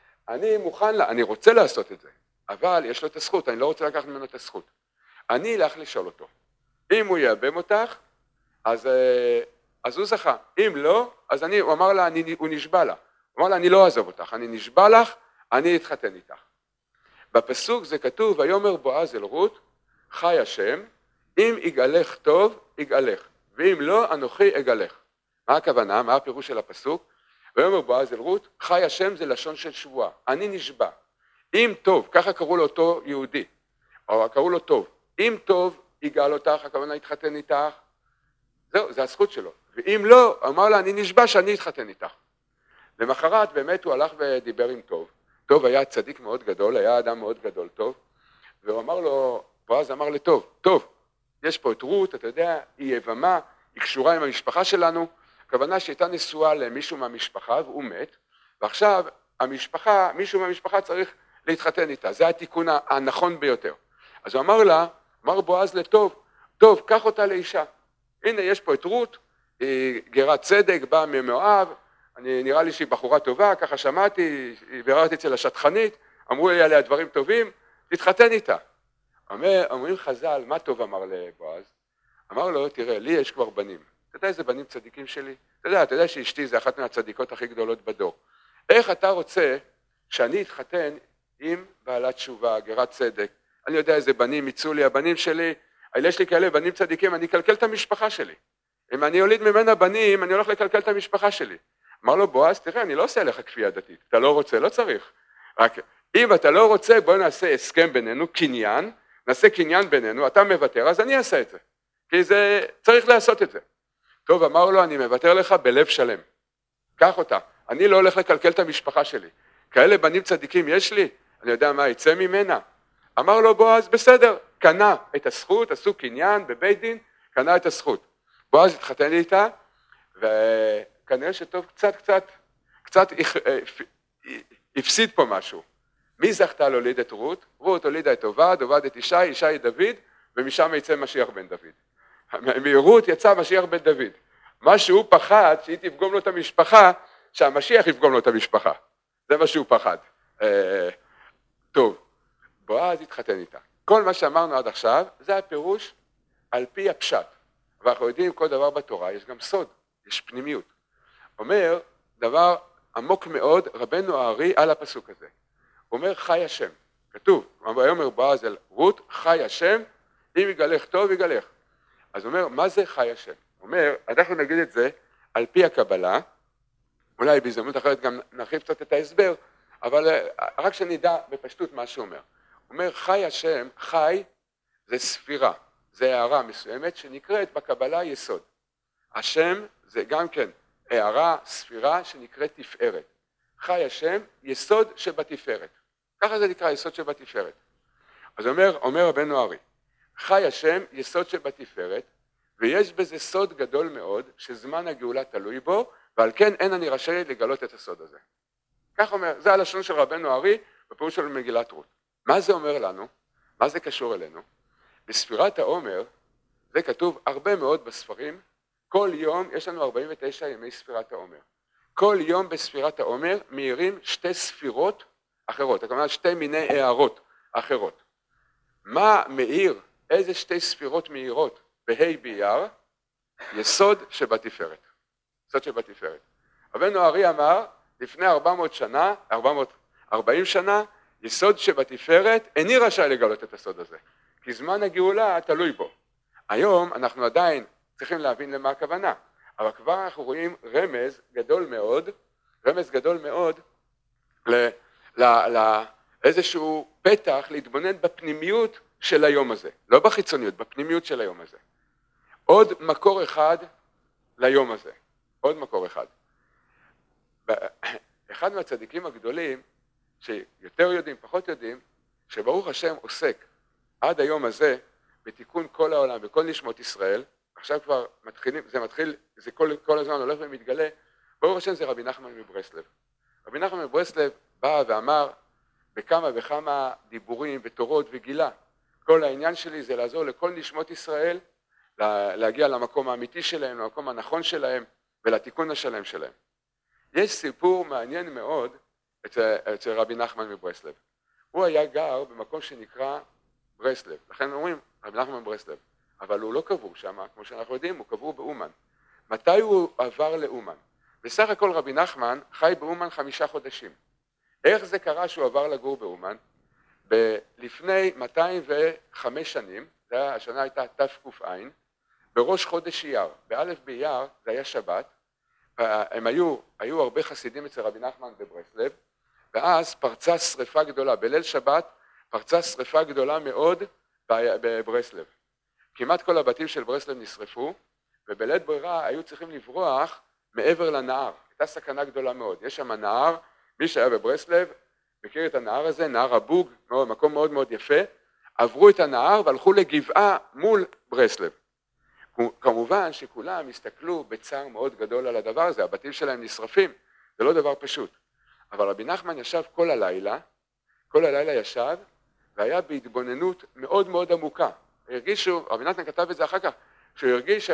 אני רוצה לעשות את זה, אבל יש לו את הזכות, אני לא רוצה לקחת ממנו את הזכות. אני אלך לשאול אותו. אם הוא ייבם אותך, אז הוא זכה. אם לא, אז הוא אמר לה, הוא נשבע לה. הוא אמר לה, אני לא אעזוב אותך, אני נשבע לך, אני אתחתן איתך. בפסוק זה כתוב, ויאמר בועז אל רות, חי השם, אם יגאלך טוב, יגאלך, ואם לא, אנוכי אגאלך. מה הכוונה? מה הפירוש של הפסוק? ויאמר בועז אל רות, חי השם זה לשון של שבועה, אני נשבע. אם טוב, ככה קראו לו אותו יהודי, או קראו לו טוב, אם טוב יגאל אותך, הכוונה יתחתן איתך, זהו, זה הזכות שלו. ואם לא, אמר לה, אני נשבע שאני אתחתן איתך. למחרת באמת הוא הלך ודיבר עם טוב. טוב היה צדיק מאוד גדול, היה אדם מאוד גדול טוב, והוא אמר לו, בועז אמר לטוב, טוב, יש פה את רות, אתה יודע, היא יבמה, היא קשורה עם המשפחה שלנו, הכוונה שהייתה נשואה למישהו מהמשפחה והוא מת, ועכשיו מישהו מהמשפחה צריך להתחתן איתה, זה התיקון הנכון ביותר. אז הוא אמר בועז לטוב, טוב, קח אותה לאישה, הנה יש פה את רות, היא גרת צדק, באה ממואב, נראה לי שהיא בחורה טובה, ככה שמעתי, ביררתי אצל השטחנית, אמרו לי עליה דברים טובים, תתחתן איתה. אומרים חז"ל, מה טוב אמר לבועז? אמר לו, תראה, לי יש כבר בנים. אתה יודע איזה בנים צדיקים שלי? אתה יודע שאשתי זה אחת מהצדיקות הכי גדולות בדור. איך אתה רוצה שאני אתחתן עם בעלת תשובה, גרת צדק? אני יודע איזה בנים יצאו לי, הבנים שלי, יש לי כאלה בנים צדיקים, אני אקלקל את המשפחה שלי. אם אני יוליד ממנה בנים, אני הולך לקלקל את המשפחה שלי. אמר לו בועז, תראה, אני לא עושה עליך כפייה דתית, אתה לא רוצה, לא צריך. רק אם אתה לא רוצה, בוא נעשה הסכם בינינו, קניין, נעשה קניין בינינו, אתה מוותר, אז אני אעשה את זה. כי זה, צריך לעשות את זה. טוב, אמר לו, אני מוותר לך בלב שלם. קח אותה, אני לא הולך לקלקל את המשפחה שלי. כאלה בנים צדיקים יש לי, אני יודע מה יצא ממנה. אמר לו בועז, בסדר, קנה את הזכות, עשו קניין בבית דין, קנה את הזכות. בועז התחתן איתה, וכנראה שטוב קצת הפסיד פה משהו. מי זכתה להוליד את רות? רות הולידה את עובד, עובד את ישי, ישי את דוד, ומשם יצא משיח בן דוד. מרות יצא משיח בן דוד. מה שהוא פחד, שהיא תפגום לו את המשפחה, שהמשיח יפגום לו את המשפחה. זה מה שהוא פחד. טוב, בועז התחתן איתה. כל מה שאמרנו עד עכשיו, זה הפירוש על פי הפשט. ואנחנו יודעים כל דבר בתורה, יש גם סוד, יש פנימיות. אומר דבר עמוק מאוד, רבנו הארי על הפסוק הזה. הוא אומר חי השם, כתוב, אומר בועז אל רות, חי השם, אם יגלך טוב יגלך. אז הוא אומר, מה זה חי השם? הוא אומר, אנחנו נגיד את זה על פי הקבלה, אולי בהזדמנות אחרת גם נרחיב קצת את ההסבר, אבל רק שנדע בפשטות מה שהוא אומר. הוא אומר, חי השם, חי זה ספירה, זה הערה מסוימת שנקראת בקבלה יסוד. השם זה גם כן הערה, ספירה שנקראת תפארת. חי השם, יסוד שבתפארת. ככה זה נקרא יסוד שבתפארת. אז אומר רבנו הארי, חי השם, יסוד שבתפארת, ויש בזה סוד גדול מאוד, שזמן הגאולה תלוי בו, ועל כן אין אני רשאי לגלות את הסוד הזה. כך אומר, זה הלשון של רבנו הארי, בפירוש של מגילת רות. מה זה אומר לנו? מה זה קשור אלינו? בספירת העומר, זה כתוב הרבה מאוד בספרים, כל יום יש לנו 49 ימי ספירת העומר. כל יום בספירת העומר מאירים שתי ספירות אחרות, כלומר שתי מיני הערות אחרות. מה מאיר, איזה שתי ספירות מאירות בה' באייר? יסוד שבתפארת. יסוד שבתפארת. רבנו הארי אמר, לפני 440 שנה, יסוד שבתפארת, איני רשאי לגלות את הסוד הזה, כי זמן הגאולה תלוי בו. היום אנחנו עדיין צריכים להבין למה הכוונה, אבל כבר אנחנו רואים רמז גדול מאוד לאיזשהו פתח להתבונן בפנימיות של היום הזה, לא בחיצוניות, בפנימיות של היום הזה. עוד מקור אחד ליום הזה, עוד מקור אחד. אחד מהצדיקים הגדולים, שיותר יודעים, פחות יודעים, שברוך השם עוסק עד היום הזה בתיקון כל העולם וכל נשמות ישראל, עכשיו כבר זה כל הזמן הולך ומתגלה, ברוך השם זה רבי נחמן מברסלב. רבי נחמן מברסלב בא ואמר בכמה וכמה דיבורים ותורות וגילה, כל העניין שלי זה לעזור לכל נשמות ישראל, להגיע למקום האמיתי שלהם, למקום הנכון שלהם ולתיקון השלם שלהם. יש סיפור מעניין מאוד אצל רבי נחמן מברסלב. הוא היה גר במקום שנקרא ברסלב, לכן אומרים רבי נחמן מברסלב, אבל הוא לא קבור שם, כמו שאנחנו יודעים, הוא קבור באומן. מתי הוא עבר לאומן? בסך הכל רבי נחמן חי באומן 5 חודשים. איך זה קרה שהוא עבר לגור באומן? לפני 205 שנים, השנה הייתה תק"ע, בראש חודש אייר, באלף באייר, זה היה שבת, היו הרבה חסידים אצל רבי נחמן בברסלב, ואז פרצה שריפה גדולה, בליל שבת פרצה שריפה גדולה מאוד בברסלב. כמעט כל הבתים של ברסלב נשרפו, ובלית ברירה היו צריכים לברוח מעבר לנהר. הייתה סכנה גדולה מאוד. יש שם נהר, מי שהיה בברסלב, מכיר את הנהר הזה, נהר הבוג, מקום מאוד מאוד יפה, עברו את הנהר והלכו לגבעה מול ברסלב. כמובן שכולם הסתכלו בצער מאוד גדול על הדבר הזה, הבתים שלהם נשרפים, זה לא דבר פשוט. אבל רבי נחמן ישב כל הלילה ישב, והיה בהתבוננות מאוד מאוד עמוקה. הרגישו, רבי נחמן כתב את זה אחר כך, שהוא הרגיש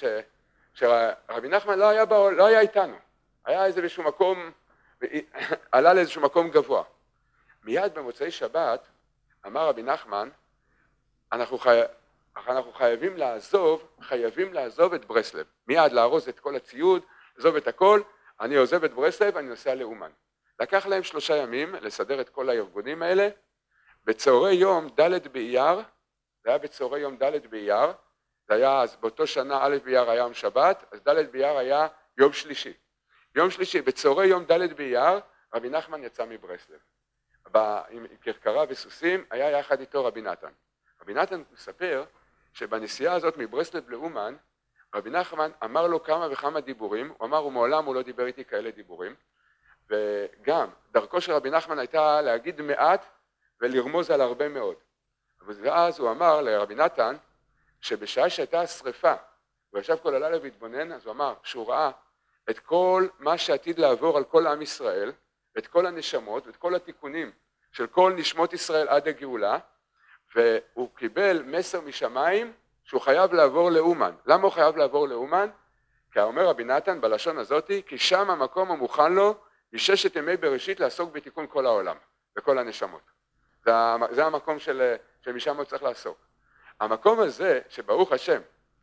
שרבי נחמן לא היה איתנו, היה איזשהו מקום, עלה לאיזשהו מקום גבוה. מיד במוצאי שבת אמר רבי נחמן, אנחנו חייבים לעזוב את ברסלב, מיד לארוז את כל הציוד, לעזוב את הכל, אני עוזב את ברסלב, אני נוסע לאומן. לקח להם 3 ימים לסדר את כל הארגונים האלה, בצהרי יום ד' באייר, זה היה בצהרי יום ד' באייר, זה היה אז באותו שנה א' באייר היה יום שבת, אז ד' באייר היה יום שלישי. יום שלישי, בצהרי יום ד' באייר, רבי נחמן יצא מברסלב. עם כרכרה וסוסים, היה יחד איתו רבי נתן. רבי נתן מספר שבנסיעה הזאת מברסלב לאומן, רבי נחמן אמר לו כמה וכמה דיבורים, הוא אמר, ומעולם הוא לא דיבר איתי כאלה דיבורים, וגם דרכו של רבי נחמן הייתה להגיד מעט ולרמוז על הרבה מאוד. ואז הוא אמר לרבי נתן, שבשעה שהייתה השריפה, הוא ישב כל הלילה והתבונן, אז הוא אמר שהוא ראה את כל מה שעתיד לעבור על כל עם ישראל, את כל הנשמות ואת כל התיקונים של כל נשמות ישראל עד הגאולה, והוא קיבל מסר משמיים שהוא חייב לעבור לאומן. למה הוא חייב לעבור לאומן? כי אומר רבי נתן בלשון הזאת, כי שם המקום המוכן לו מששת ימי בראשית לעסוק בתיקון כל העולם וכל הנשמות. זה המקום שמשם הוא צריך לעסוק. המקום הזה שברוך השם,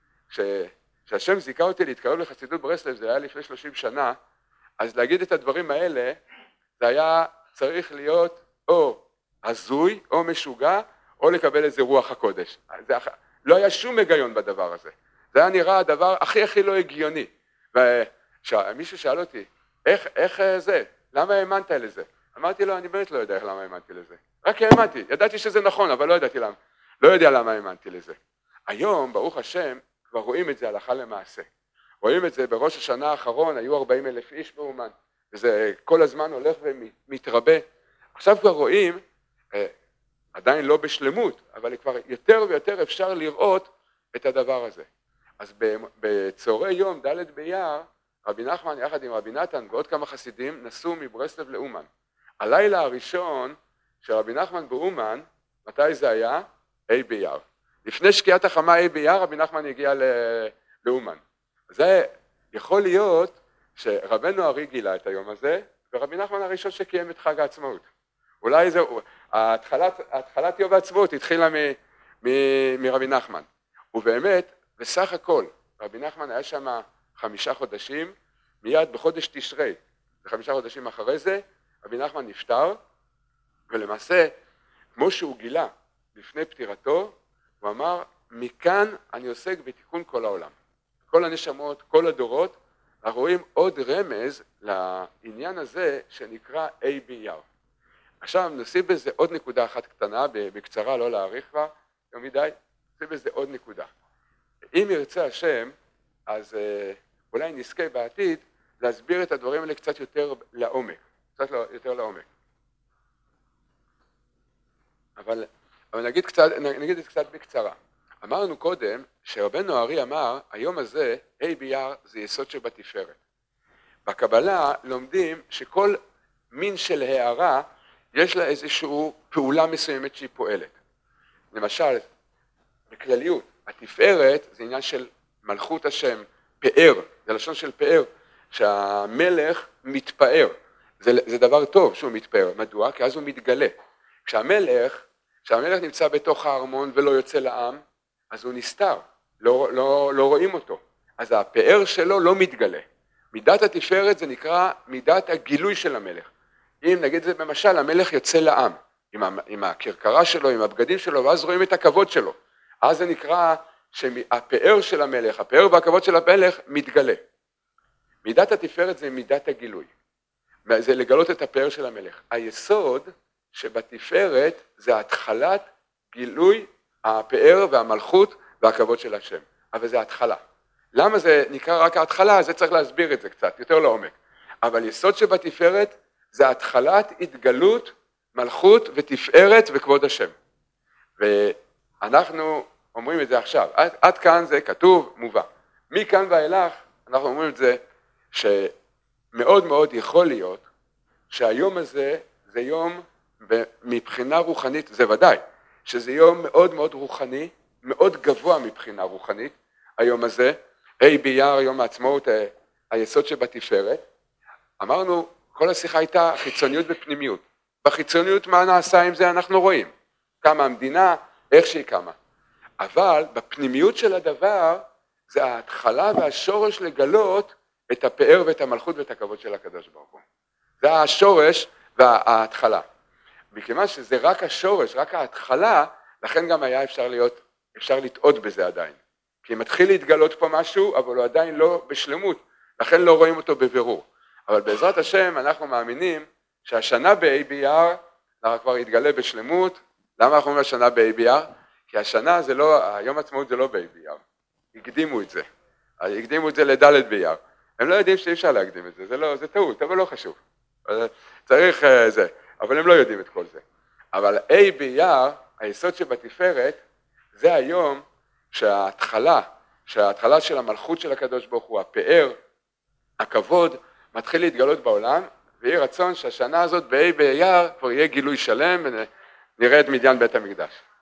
שהשם זיכה אותי להתקרב לחסידות ברסלב, זה היה לפני 30 שנה, אז להגיד את הדברים האלה, זה היה צריך להיות או הזוי או משוגע, או לקבל איזה רוח הקודש. לא היה שום היגיון בדבר הזה. זה היה נראה הדבר הכי לא הגיוני. ומישהו שאל אותי, איך זה? למה האמנת לזה? אמרתי לו, אני באמת לא יודע למה האמנתי לזה. רק האמנתי, ידעתי שזה נכון, אבל לא ידעתי למה. לא יודע למה האמנתי לזה. היום, ברוך השם, כבר רואים את זה הלכה למעשה. רואים את זה בראש השנה האחרון, היו 40,000 איש באומן, וזה כל הזמן הולך ומתרבה. עכשיו כבר רואים, עדיין לא בשלמות, אבל כבר יותר ויותר אפשר לראות את הדבר הזה. אז בצהרי יום, ד' באייר, רבי נחמן יחד עם רבי נתן ועוד כמה חסידים נסעו מברסלב לאומן. הלילה הראשון של רבי נחמן באומן, מתי זה היה? ה' באייר. לפני שקיעת החמה ה' באייר, רבי נחמן הגיע לאומן. זה יכול להיות שרבנו ארי גילה את היום הזה, ורבי נחמן הראשון שקיים את חג העצמאות. אולי זה, התחלת יום העצמאות התחילה מרבי נחמן. ובאמת, בסך הכל, רבי נחמן היה שם 5 חודשים, מיד בחודש תשרי, 5 חודשים אחרי זה, רבי נחמן נפטר, ולמעשה, כמו שהוא גילה לפני פטירתו, הוא אמר, מכאן אני עוסק בתיקון כל העולם. כל הנשמות, כל הדורות, אנחנו רואים עוד רמז לעניין הזה שנקרא ה' באייר. עכשיו נוסיף בזה עוד נקודה אחת קטנה, בקצרה, לא להאריך בה, יותר מדי, נוסיף בזה עוד נקודה. אם ירצה השם, אז אולי נזכה בעתיד להסביר את הדברים האלה קצת יותר לעומק, אבל נגיד את קצת בקצרה. אמרנו קודם שרבנו ארי אמר, היום הזה, ה' באייר זה יסוד שבתפארת. בקבלה לומדים שכל מין של הערה יש לה איזושהי פעולה מסוימת שהיא פועלת. למשל, בכלליות, התפארת זה עניין של מלכות השם, פאר, זה לשון של פאר, שהמלך מתפאר. זה דבר טוב שהוא מתפאר. מדוע? כי אז הוא מתגלה. כשהמלך נמצא בתוך הארמון ולא יוצא לעם, אז הוא נסתר, לא רואים אותו. אז הפאר שלו לא מתגלה. מידת התפארת זה נקרא מידת הגילוי של המלך. אם נגיד זה במשל, המלך יוצא לעם, עם הכרכרה שלו, עם הבגדים שלו, ואז רואים את הכבוד שלו. אז זה נקרא שהפאר של המלך, הפאר והכבוד של המלך מתגלה. מידת התפארת זה מידת הגילוי. זה לגלות את הפאר של המלך. היסוד שבתפארת זה התחלת גילוי הפאר והמלכות והכבוד של השם. אבל זה התחלה. למה זה נקרא רק ההתחלה? זה צריך להסביר את זה קצת, יותר לעומק. אבל יסוד שבתפארת זה התחלת התגלות, מלכות ותפארת וכבוד השם. ואנחנו אומרים את זה עכשיו. עד כאן זה כתוב, מובא. מכאן ואילך אנחנו אומרים את זה שמאוד מאוד יכול להיות שהיום הזה זה יום מבחינה רוחנית, זה ודאי, שזה יום מאוד מאוד רוחני, מאוד גבוה מבחינה רוחנית, היום הזה, ה' באייר, יום העצמאות, היסוד שבתפארת. אמרנו, כל השיחה הייתה חיצוניות ופנימיות. בחיצוניות מה נעשה עם זה אנחנו רואים. כמה המדינה, איך שהיא קמה. אבל בפנימיות של הדבר, זה ההתחלה והשורש לגלות את הפאר ואת המלכות ואת הכבוד של הקדוש ברוך הוא. זה השורש וההתחלה. מכיוון שזה רק השורש, רק ההתחלה, לכן גם היה אפשר לטעות בזה עדיין. כי מתחיל להתגלות פה משהו, אבל הוא עדיין לא בשלמות, לכן לא רואים אותו בבירור. אבל בעזרת השם אנחנו מאמינים שהשנה בה' באייר כבר יתגלה בשלמות. למה אנחנו אומרים השנה בה' באייר? כי השנה זה לא, יום העצמאות זה לא בה' באייר, הקדימו את זה לד' באייר. הם לא יודעים שאי אפשר להקדים את זה, זה טעות, אבל לא חשוב. צריך זה, אבל הם לא יודעים את כל זה. אבל ה' באייר, היסוד שבתפארת, זה היום שההתחלה של המלכות של הקדוש ברוך הוא, הפאר, הכבוד, מתחיל להתגלות בעולם, ויהי רצון שהשנה הזאת בה' באייר כבר יהיה גילוי שלם, ונראה את מדיין בית המקדש.